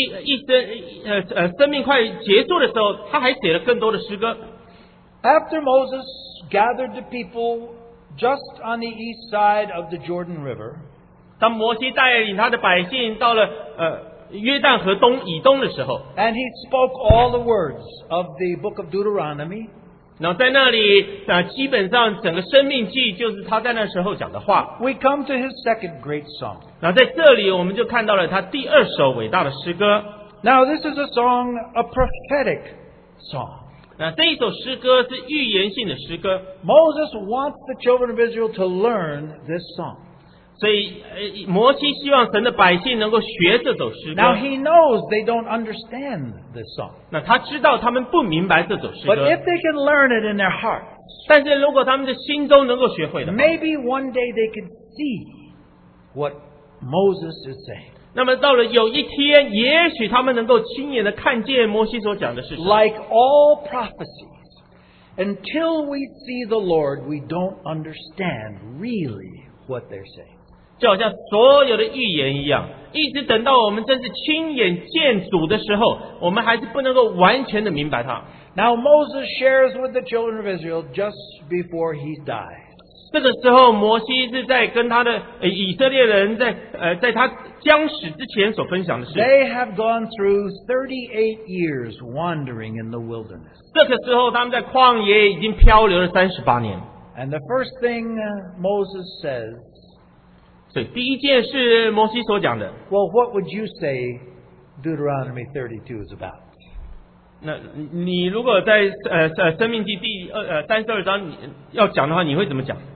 生命快结束的时候，他还写了更多的诗歌。 After Moses gathered the people just on the east side of the Jordan River, 当摩西带领他的百姓到了约旦河以东的时候， and he spoke all the words of the book of Deuteronomy, 然后在那里基本上整个生命记就是他在那时候讲的话。 we come to his second great song. 然后在这里我们就看到了他第二首伟大的诗歌。 Now, this is a song, a prophetic song. 那这一首诗歌是预言性的诗歌， Moses wants the children of Israel to learn this song. 所以摩西希望神的百姓能够学这首诗歌。 Now, he knows they don't understand this song. 那他知道他们不明白这首诗 But 歌， if they can learn it in their hearts, 但是如果他们的心中能够学会的话， maybe one day they can see what Moses is saying. 那么到了有一天，也许他们能够亲眼的看见摩西所讲的是什么。 Like all prophecies, until we see the Lord, we don't understand really what they're saying. 就好像所有的预言一样，一直等到我们真是亲眼见主的时候，我们还是不能够完全的明白它。 Now Moses shares with the children of Israel just before he dies. 这个时候，摩西是在跟他的以色列人在他将死之前所分享的事。 They have gone through 38 years wandering in the wilderness. 这个时候，他们在旷野已经漂流了38年。 And the first thing Moses says, 所以第一件事，摩西所讲的， well, what would you say Deuteronomy 32 is about? 那你如果在生命记第32章要讲的话，你会怎么讲？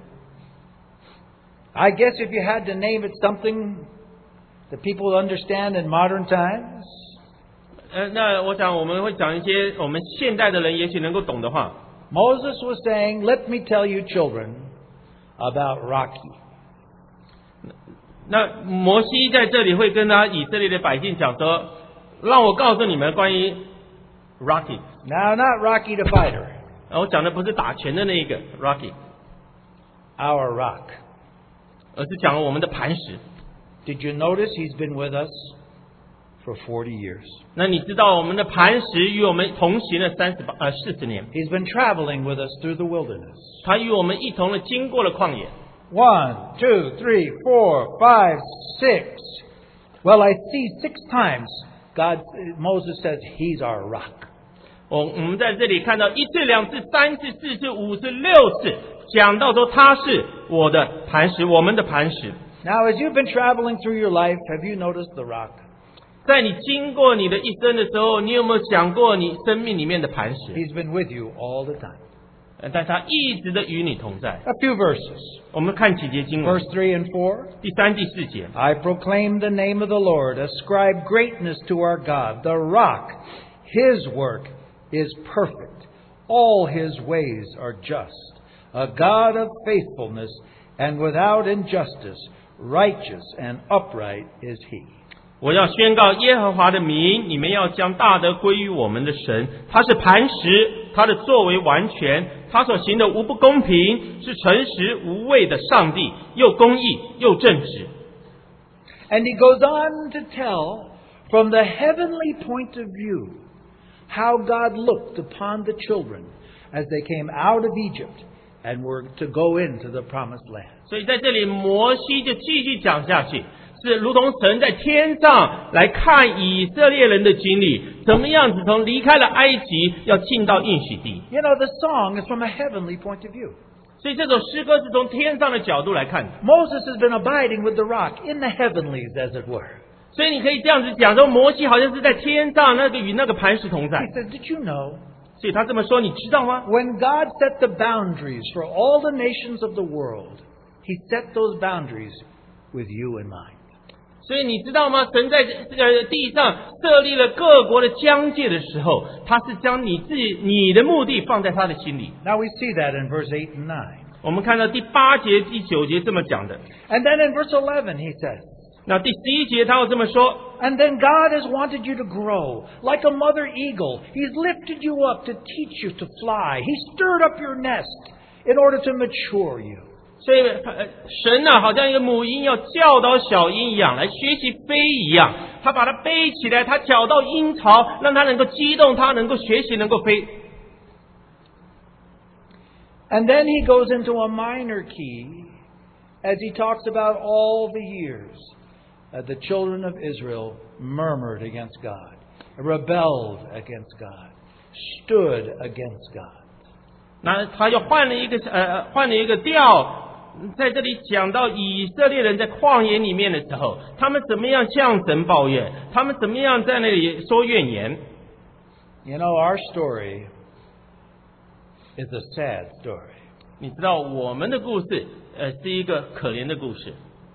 I guess if you had to name it something that people understand in modern times, 那我想我们会讲一些我们现代的人也许能够懂的话。 Moses was saying, let me tell you children about Rocky. 那摩西在这里会跟他以色列的百姓讲说， 让我告诉你们关于 Rocky。 Now, not Rocky the fighter, 我讲的不是打拳的那一个 Rocky， our rock. 而是讲我们的磐石。 Did you notice he's been with us for 40 years? 那你知道我们的磐石与我们同行了40年， He's been traveling with us through the wilderness. 他与我们一同的经过了旷野。 1, 2, 3, 4, 5, 6. Well, I see 6 times Moses says he's our rock. 我们在这里看到1次、2次、3次、4次、5次、6次，讲到说他是我的磐石，我们的磐石。 Now, as you've been traveling through your life, have you noticed the rock? 在你经过你的一生的时候，你有没有想过你生命里面的磐石？ He's been with you all the time. 但他一直的与你同在。 A few verses. 我们看几节经文， Verse 3 and 4. 第3、第4节。 I proclaim the name of the Lord. Ascribe greatness to our God, the rock. His work is perfect. All his ways are just. A God of faithfulness and without injustice. Righteous and upright is he. 我要宣告耶和华的名，你们要将大德归于我们的神。他是磐石，他的作为完全，他所行的无不公平，是诚实无畏的上帝，又公义又正直。 And he goes on to tell from the heavenly point of view how God looked upon the children as they came out of Egypt and were to go into the promised land. 所以在这里，摩西就继续讲下去，是如同神在天上来看以色列人的经历，怎么样子从离开了埃及，要进到应许地。 You know, the song is from a heavenly point of view. 所以这首诗歌是从天上的角度来看的。 Moses has been abiding with the rock in the heavenlies, as it were. 所以你可以这样子讲，说摩西好像是在天上，那个与那个磐石同在 He。says, did you know, 所以他这么说，你知道吗？ when God set the boundaries for all the nations of the world, he set those boundaries with you in mind. 所以你知道吗？神在这个地上设立了各国的疆界的时候，他是将你的目的放在他的心里。 Now we see that in verse 8 and 9. 我们看到第8节、第9节这么讲的。 And then in verse 11 he says, 那第11节他又这么说。 and then God has wanted you to grow like a mother eagle. He's lifted you up to teach you to fly. He stirred up your nest in order to mature you. 所以神啊，好像一个母鹰要教导小鹰一样，来学习飞一样。他把它背起来，他搅到鹰巢，让它能够激动，它能够学习，能够飞。 And then he goes into a minor key as he talks about all the years that the children of Israel murmured against God, rebelled against God, stood against God. 那他又换了一个调，在这里讲到以色列人在旷野里面的时候，他们怎么样向神抱怨，他们怎么样在那里说怨言。 You know, our story is a sad story. 你知道我们的故事，是一个可怜的故事。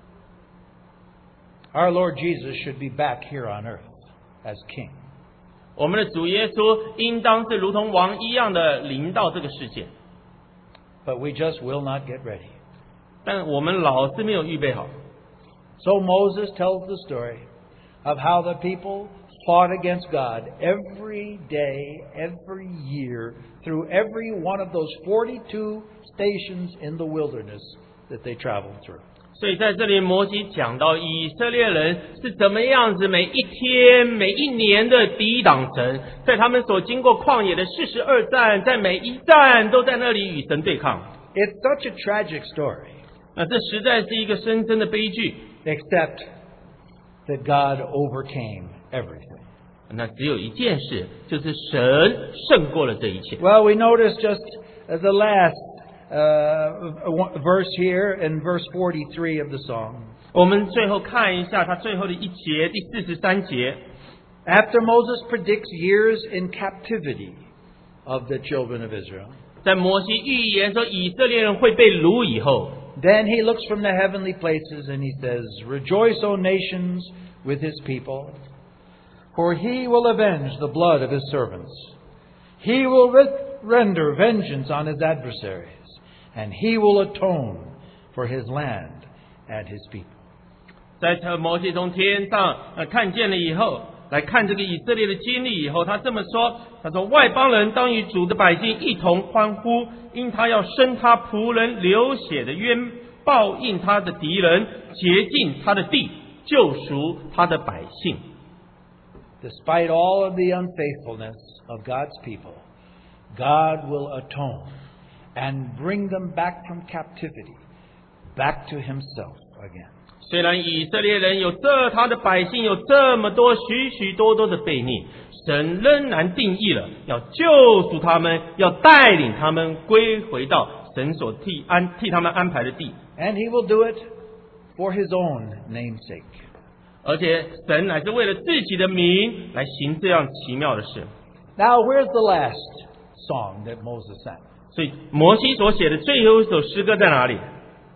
Our Lord Jesus should be back here on earth as King. 我们的主耶稣应当是如同王一样的临到这个世界， But we just will not get ready. 但我们老是没有预备好。 So Moses tells the story of how the people fought against God every day, every year, through every one of those 42 stations in the wilderness that they traveled through. 所以在这里，摩西讲到以色列人是怎么样子，每一天、每一年的抵挡神，在他们所经过旷野的42战，在每一战都在那里与神对抗。 It's such a tragic story, 那这实在是一个深深的悲剧。 except that God overcame everything. 那只有一件事，就是神胜过了这一切。 Well, we notice just the last verse here in verse 43 of the song. 我们最后看一下他最后的一节，第43节。 After Moses predicts years in captivity of the children of Israel, 在摩西预言说以色列人会被掳以后， then he looks from the heavenly places and he says, Rejoice, O nations, with his people, for he will avenge the blood of his servants. He will render vengeance on his adversaries, and he will atone for his land and his people. 在摩西从天上看见了以后， 来看这个以色列的经历以后，他这么说，他说外邦人当与主的百姓一同欢呼，因他要生他仆人流血的冤，报应他的敌人，洁净他的地，救赎他的百姓。 Despite all of the unfaithfulness of God's people, God will atone and bring them back from captivity, back to Himself again. 虽然以色列人他的百姓有这么多许许多多的悖逆，神仍然定义了要救赎他们，要带领他们归回到神所替他们安排的地。 And He will do it for His own namesake. 而且神乃是为了自己的名来行这样奇妙的事。 Now, where's the last song that Moses sang? 所以摩西所写的最后一首诗歌在哪里？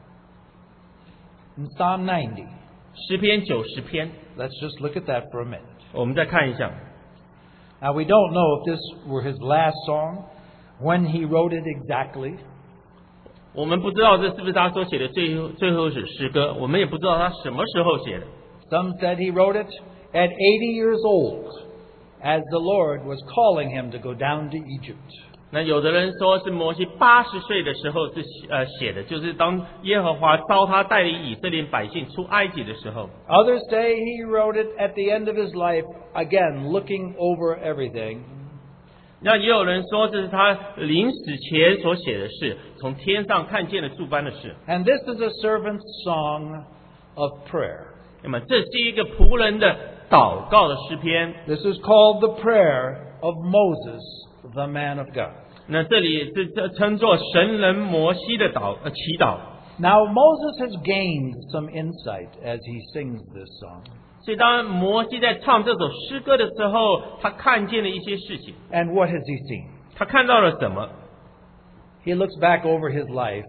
In Psalm 90. 诗篇90篇。 Let's just look at that for a minute. 我们再看一下。 Now, we don't know if this were his last song, when he wrote it exactly. 我们不知道这是不是他所写的最后一首诗歌，我们也不知道他什么时候写的。 Some said he wrote it at 80 years old, as the Lord was calling him to go down to Egypt. 那有的人说是摩西80岁的时候是写的，就是当耶和华召他带领以色列百姓出埃及的时候。 Others say he wrote it at the end of his life, again looking over everything. 那也有人说这是他临死前所写的事，从天上看见了诸般的事。 And this is a servant's song of prayer. 那么这是一个仆人的祷告的诗篇。 This is called the prayer of Moses, the man of God. 那这里是称作神人摩西的祈祷。 Now Moses has gained some insight as he sings this song. 所以当摩西在唱这首诗歌的时候，他看见了一些事情。 And what has he seen? 他看到了什么？ He looks back over his life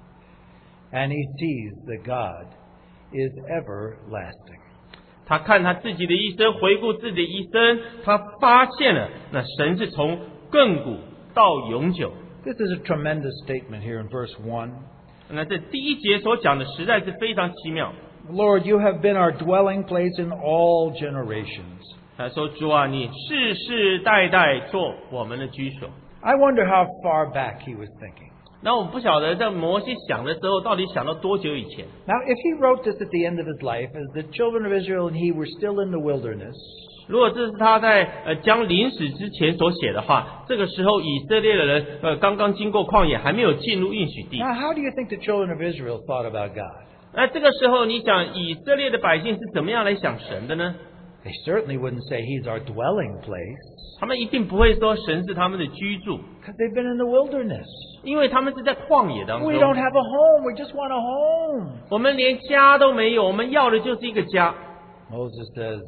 and he sees that God is everlasting. 他看他自己的一生，回顾自己的一生，他发现了那神是从亘古到永久。 This is a tremendous statement here in verse 1. 那这第一节所讲的实在是非常奇妙。 Lord, you have been our dwelling place in all generations. 他说：“主啊，你世世代代做我们的居所。” I wonder how far back he was thinking. 那我们不晓得在摩西想的时候，到底想到多久以前？ Now, if he wrote this at the end of his life, as the children of Israel and he were still in the wilderness, 如果这是他在将临死之前所写的话，这个时候以色列的人刚刚经过旷野，还没有进入应许地。 now how do you think the children of Israel thought about God? 那这个时候，你想以色列的百姓是怎么样来想神的呢？ They certainly wouldn't say he's our dwelling place, 他们一定不会说神是他们的居住， because they've been in the wilderness. 因为他们是在旷野当中。 We don't have a home. We just want a home. 我们连家都没有，我们要的就是一个家。 Moses says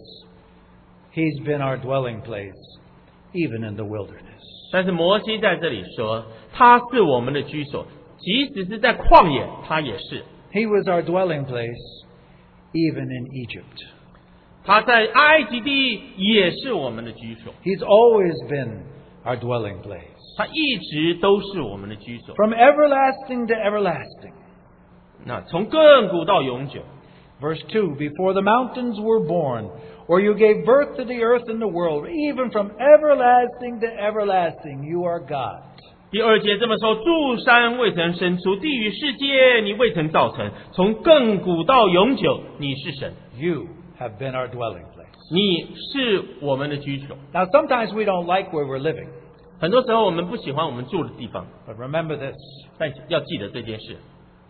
he's been our dwelling place, even in the wilderness. 但是摩西在这里说，他是我们的居所，即使是在旷野，他也是。 He was our dwelling place, even in Egypt. 他在埃及地也是我们的居所， He's always been our dwelling place. 他一直都是我们的居所。 From everlasting to everlasting. 那从亘古到永久。 Verse 2, before the mountains were born, or you gave birth to the earth and the world, even from everlasting to everlasting, you are God. 第二节这么说：诸山未曾生出，地与世界你未曾造成，从亘古到永久，你是神， You have been our dwelling place. 你是我们的居所。 Now, sometimes we don't like where we're living, 很多时候我们不喜欢我们住的地方， but remember this. 但要记得这件事，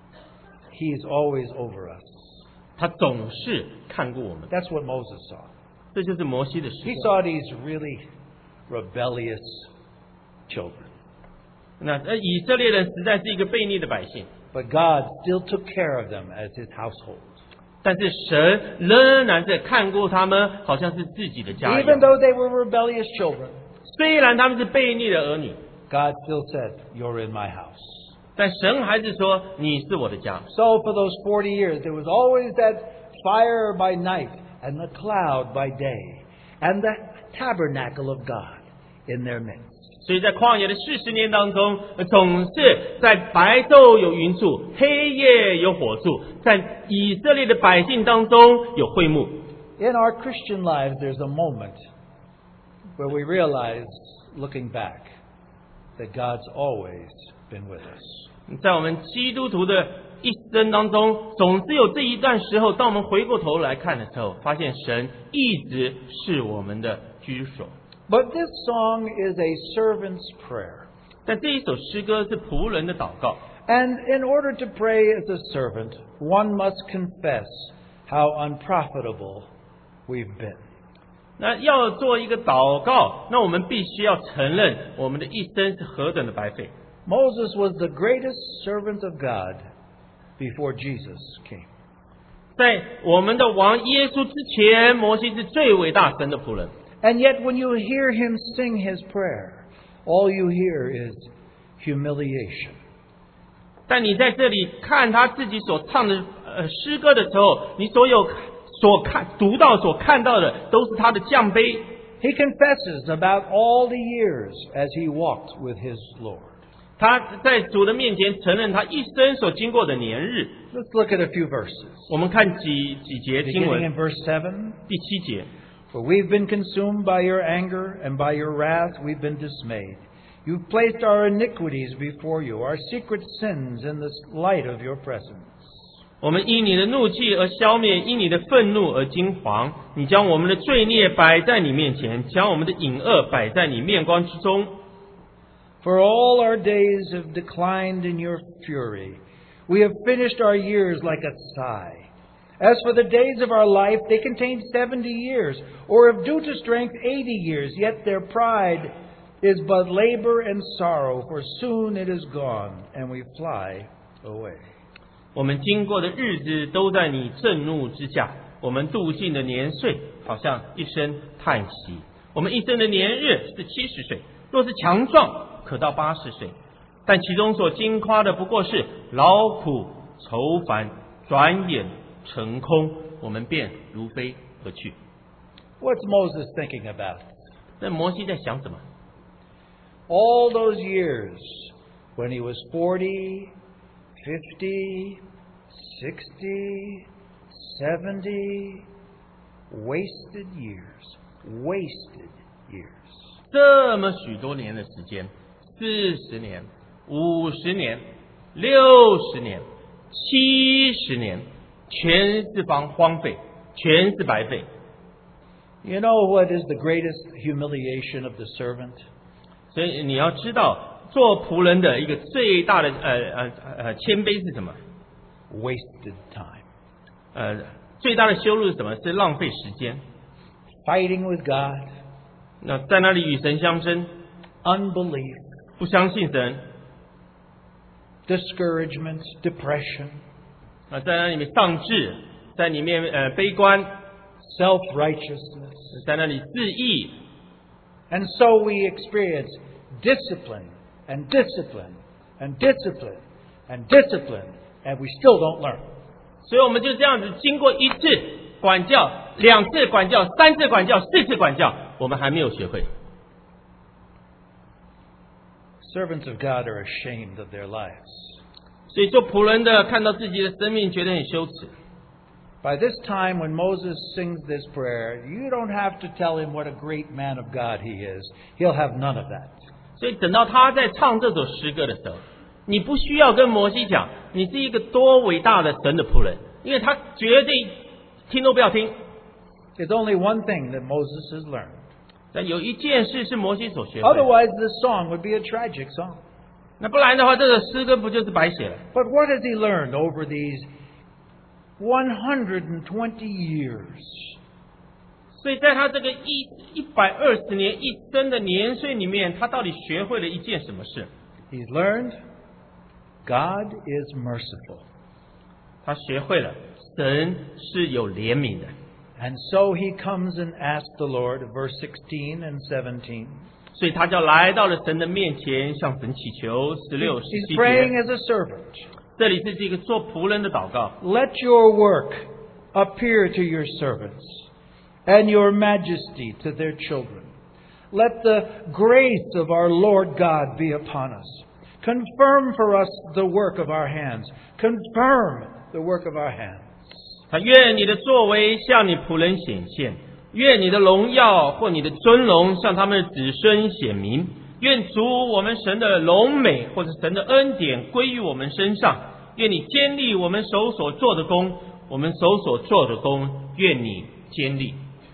He's always over us. 他总是看顾我们。 That's what Moses saw. 这就是摩西的 He 事。 saw these really rebellious children. 那以色列人实在是一个悖逆的百姓， But God still took care of them as His household. 但是神仍然在看顾他们，好像是自己的家一 Even 样。 though they were rebellious children, 虽然他们是悖逆的儿女， God still said, You're in my house. 但神还是说你是我的家。 So for those 40 years, there was always that fire by night and the cloud by day and the tabernacle of God in their midst. 所以在旷野的40年当中，总是在白昼有云柱，黑夜有火柱，在以色列的百姓当中有会幕。 in our Christian lives, there's a moment where we realize, looking back, that God's always been with us. 在我们基督徒的一生当中，总是有这一段时候，当我们回过头来看的时候，发现神一直是我们的居所。 But this song is a servant's prayer. 但这一首诗歌是仆人的祷告。 And in order to pray as a servant, one must confess how unprofitable we've been. 那要做一个祷告，那我们必须要承认我们的一生是何等的白费。 Moses was the greatest servant of God before Jesus came. 在我们的王耶稣之前，摩西是最伟大神的仆人。 And yet when you hear him sing his prayer, all you hear is humiliation. 但你在这里看他自己所唱的诗歌的时候，你读到所看到的都是他的降卑。 He confesses about all the years as he walked with his Lord. 他在主的面前承认他一生所经过的年日。 Let's look at a few verses. 我们看几节经 Beginning 文。 in verse 7. 第7节， For we've been consumed by your anger, and by your wrath we've been dismayed. You've placed our iniquities before you, our secret sins in the light of your presence. 我们因你的怒气而消灭，因你的愤怒而惊惶。你将我们的罪孽摆在你面前，将我们的隐恶摆在你面光之中。 For all our days have declined in your fury. We have finished our years like a sigh. As for the days of our life, they contain 70 years, or if due to strength 80 years, yet their pride is but labor and sorrow, for soon it is gone, and we fly away. 我们经过的日子都在你震怒之下，我们度尽的年岁好像一声叹息。我们一生的年日是70岁，若是强壮，可到80岁。但其中所经夸的不过是劳苦愁烦，转眼成空，我们便如飞而去。 What's Moses thinking about? 那摩西在想什么？ All those years when he was 40, 50, 60, 70, wasted years. 这么许多年的时间，40年、50年、60年、70年，全是荒废，全是白费。 You know what is the greatest humiliation of the servant? 所以你要知道，做仆人的一个最大的谦卑是什么？ Wasted time. 最大的羞辱是什么？是浪费时间。 Fighting with God. 那在那里与神相争， Unbelief. 不相信神， Discouragement. Depression. 在那里面丧志，在里面悲观， Self-righteousness. 在那里自义。 And so we experience discipline and discipline and discipline and discipline, and we still don't learn. 所以我们就这样子经过1次管教、2次管教、3次管教、4次管教，我们还没有学会。 Servants of God are ashamed of their lives. 所以做仆人的看到自己的生命觉得很羞耻。 By this time, when Moses sings this prayer, you don't have to tell him what a great man of God he is. He'll have none of that. 所以等到他在唱这首诗歌的时候，你不需要跟摩西讲你是一个多伟大的神的仆人，因为他绝对听都不要听。 There's only one thing that Moses has learned. 但有一件事是摩西所学会的， Otherwise, this song would be a tragic song. 那不然的话，这首诗歌不就是白写了？ But what has he learned over these 120 years? 所以在他这个120年一生的年岁里面，他到底学会了一件什么事？ He's learned God is merciful. 他学会了神是有怜悯的。 And so he comes and asks the Lord, verse 16 and 17. 所以他就来到了神的面前，向神祈求。16、 He's 17 praying 节， as a servant. 这里是这个做仆人的祷告。 Let your work appear to your servants, and your majesty to their children. Let the grace of our Lord God be upon us. Confirm for us the work of our hands. Confirm the work of our hands. 他愿你的作为向你仆人显现，愿你的荣耀或你的尊荣向他们的子孙显明，愿主我们神的荣美或者神的恩典归于我们身上，愿你坚立我们手所做的工，我们手所做的工，愿你坚立。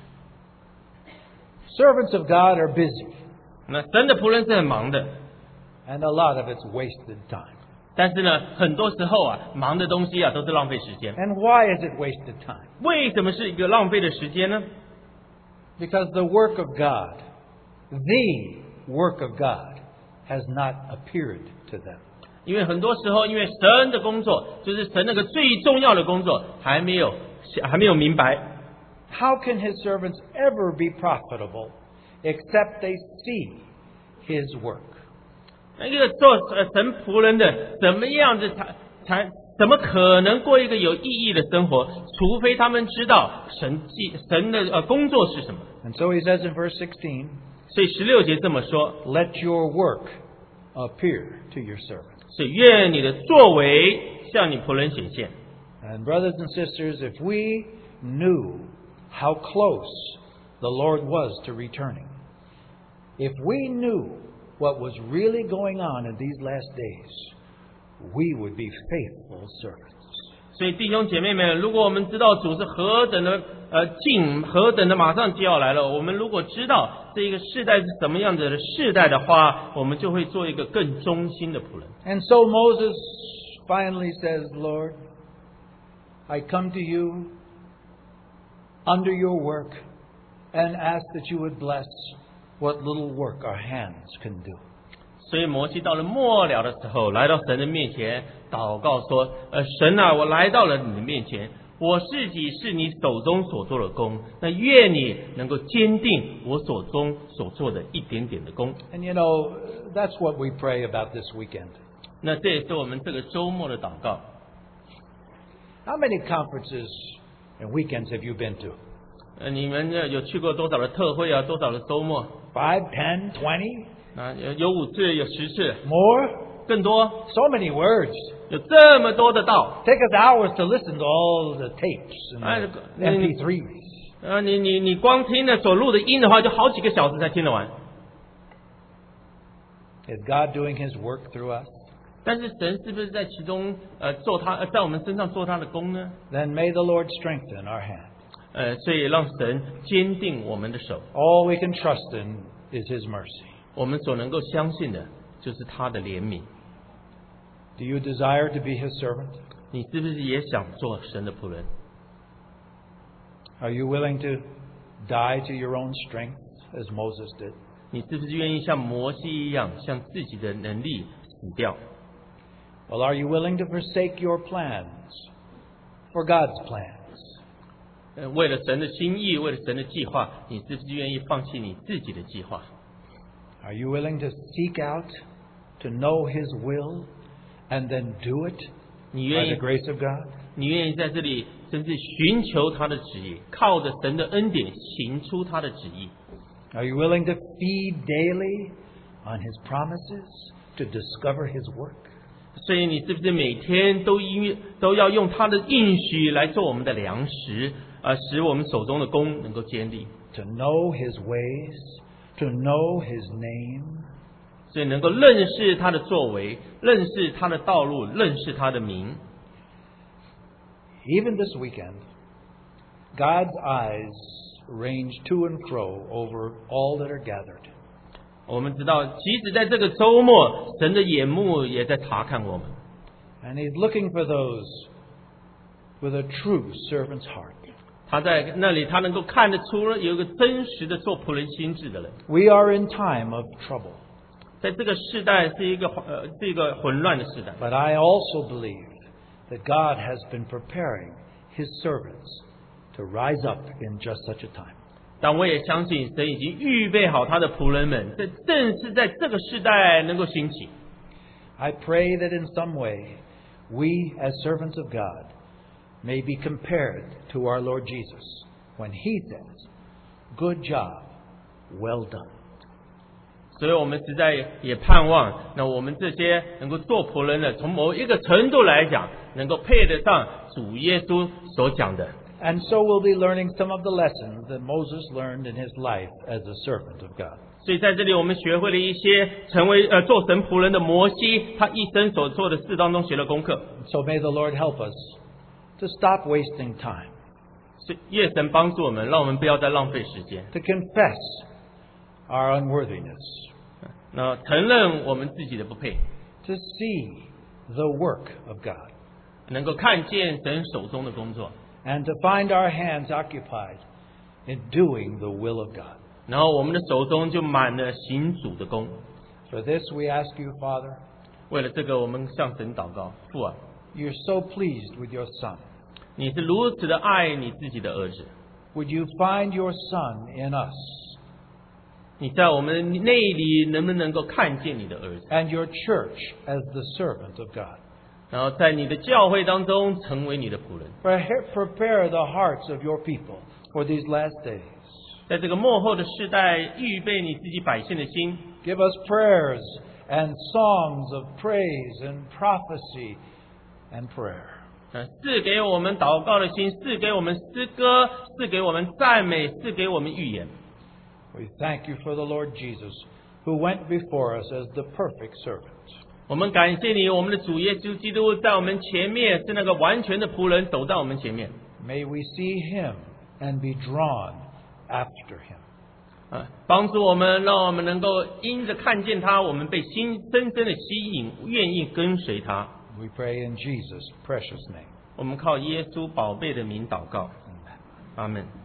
Servants of God are busy, 那神的仆人是很忙的， and a lot of it's wasted time. 但是呢，很多时候忙的东西都是浪费时间。 And why is it wasted time? 为什么是一个浪费的时间呢？ Because the work of God, the work of God, has not appeared to them. 因为很多时候，因为神的工作就是神那个最重要的工作还没有明白。 How can his servants ever be profitable except they see his work? 那个做神仆人的怎么样子怎么可能过一个有意义的生活？除非他们知道神的工作是什么。 And so he says in verse 16, 所以16节这么说， let your work appear to your servants. 所以愿你的作为向你仆人显现。 And brothers and sisters, if we knew how close the Lord was to returning, if we knew what was really going on in these last days, we would be faithful servants. 所以弟兄姐妹们，如果我们知道主是何等的近，何等的马上就要来了，我们如果知道这一个世代是什么样子的世代的话，我们就会做一个更忠心的仆人。 And so Moses finally says, Lord, I come to you under your work and ask that you would bless what little work our hands can do. 所以摩西到了末了的时候，来到神的面前祷告说：神啊，我来到了你的面前，我自己是你手中所做的工，那愿你能够坚定我手中所做的一点点的工。 And you know, that's what we pray about this weekend. 那这也是我们这个周末的祷告。 How many conferences and weekends have you been to? 你们有去过多少的特会啊？多少的周末？ 5, 10, 20? 有5次，有10次， More? 更多， So many words. 有这么多的道。 Take us hours to listen to all the tapes and the MP3s. 你光听了所录的音的话，就好几个小时才听得完。 Is God doing his work through us? 但是神是不是在其中在我们身上做他的工呢？ Then may the Lord strengthen our hand. 所以让神坚定我们的手。 All we can trust in is his mercy. 我们所能够相信的就是他的怜悯。 Do you desire to be his servant? 你是不是也想做神的仆人？ Are you willing to die to your own strength as Moses did? 你是不是愿意像摩西一样，向自己的能力死掉？ Well, are you willing to forsake your plans for God's plans? 为了神的心意，为了神的计划，你是不是愿意放弃你自己的计划？ Are you willing to seek out to know his will and then do it 你 by 愿 the 意 grace of God? 你愿意在这里甚至寻求他的旨意，靠着神的恩典行出他的旨意？ Are you willing to feed daily on his promises to discover his work? 所以你是不是每天都要用他的应许来做我们的粮食，使我们手中的工能够坚立？ To know his ways, to know his name, 所以能够认识他的作为，认识他的道路，认识他的名。 Even this weekend, God's eyes range to and fro over all that are gathered. 我们知道，即使在这个周末，神的眼目也在查看我们。 And he's looking for those with a true servant's heart. 他在那里，他能够看得出有一个真实的做仆人心智的人。 We are in time of trouble. 在这个世代是一个混乱的时代， But I also believe that God has been preparing his servants to rise up in just such a time. 但我也相信神已经预备好他的仆人们，正是在这个世代能够兴起。 I pray that in some way we as servants of God may be compared to our Lord Jesus when he says, "Good job, well done." 所以我们实在也盼望，那我们这些能够做仆人的，从某一个程度来讲，能够配得上主耶稣所讲的。 And so we'll be learning some of the lessons that Moses learned in his life as a servant of God. 所以在这里我们学会了一些成为做神仆人的摩西他一生所做的事当中学了功课。 So may the Lord help us to stop wasting time, 所以愿神帮助我们，让我们不要再浪费时间， to confess our unworthiness, 那承认我们自己的不配， to see the work of God, 能够看见神手中的工作， and to find our hands occupied in doing the will of God. 然后我们的手中就满了行主的工。 For this we ask you, Father, 为了这个，我们向神祷告，父啊， you're so pleased with your Son. 你是如此的爱你自己的儿子， Would you find your Son in us, 你在我们内里能不能够看见你的儿子？ and your church as the servant of God? 然后在你的教会当中成为你的仆人， Prepare the hearts of your people for these last days. 在这个末后的世代，预备你自己百姓的心， Give us prayers and songs of praise and prophecy and prayer. 赐给我们祷告的心，赐给我们诗歌，赐给我们赞美，赐给我们预言。 We thank you for the Lord Jesus, who went before us as the perfect servant. 我们感谢你，我们的主耶稣基督在我们前面是那个完全的仆人，走在我们前面。 May we see him and be drawn after him. 帮助我们，让我们能够因着看见他，我们被深深的吸引，愿意跟随他。 We pray in Jesus' precious name. 我们靠耶稣宝贝的名祷告，阿门。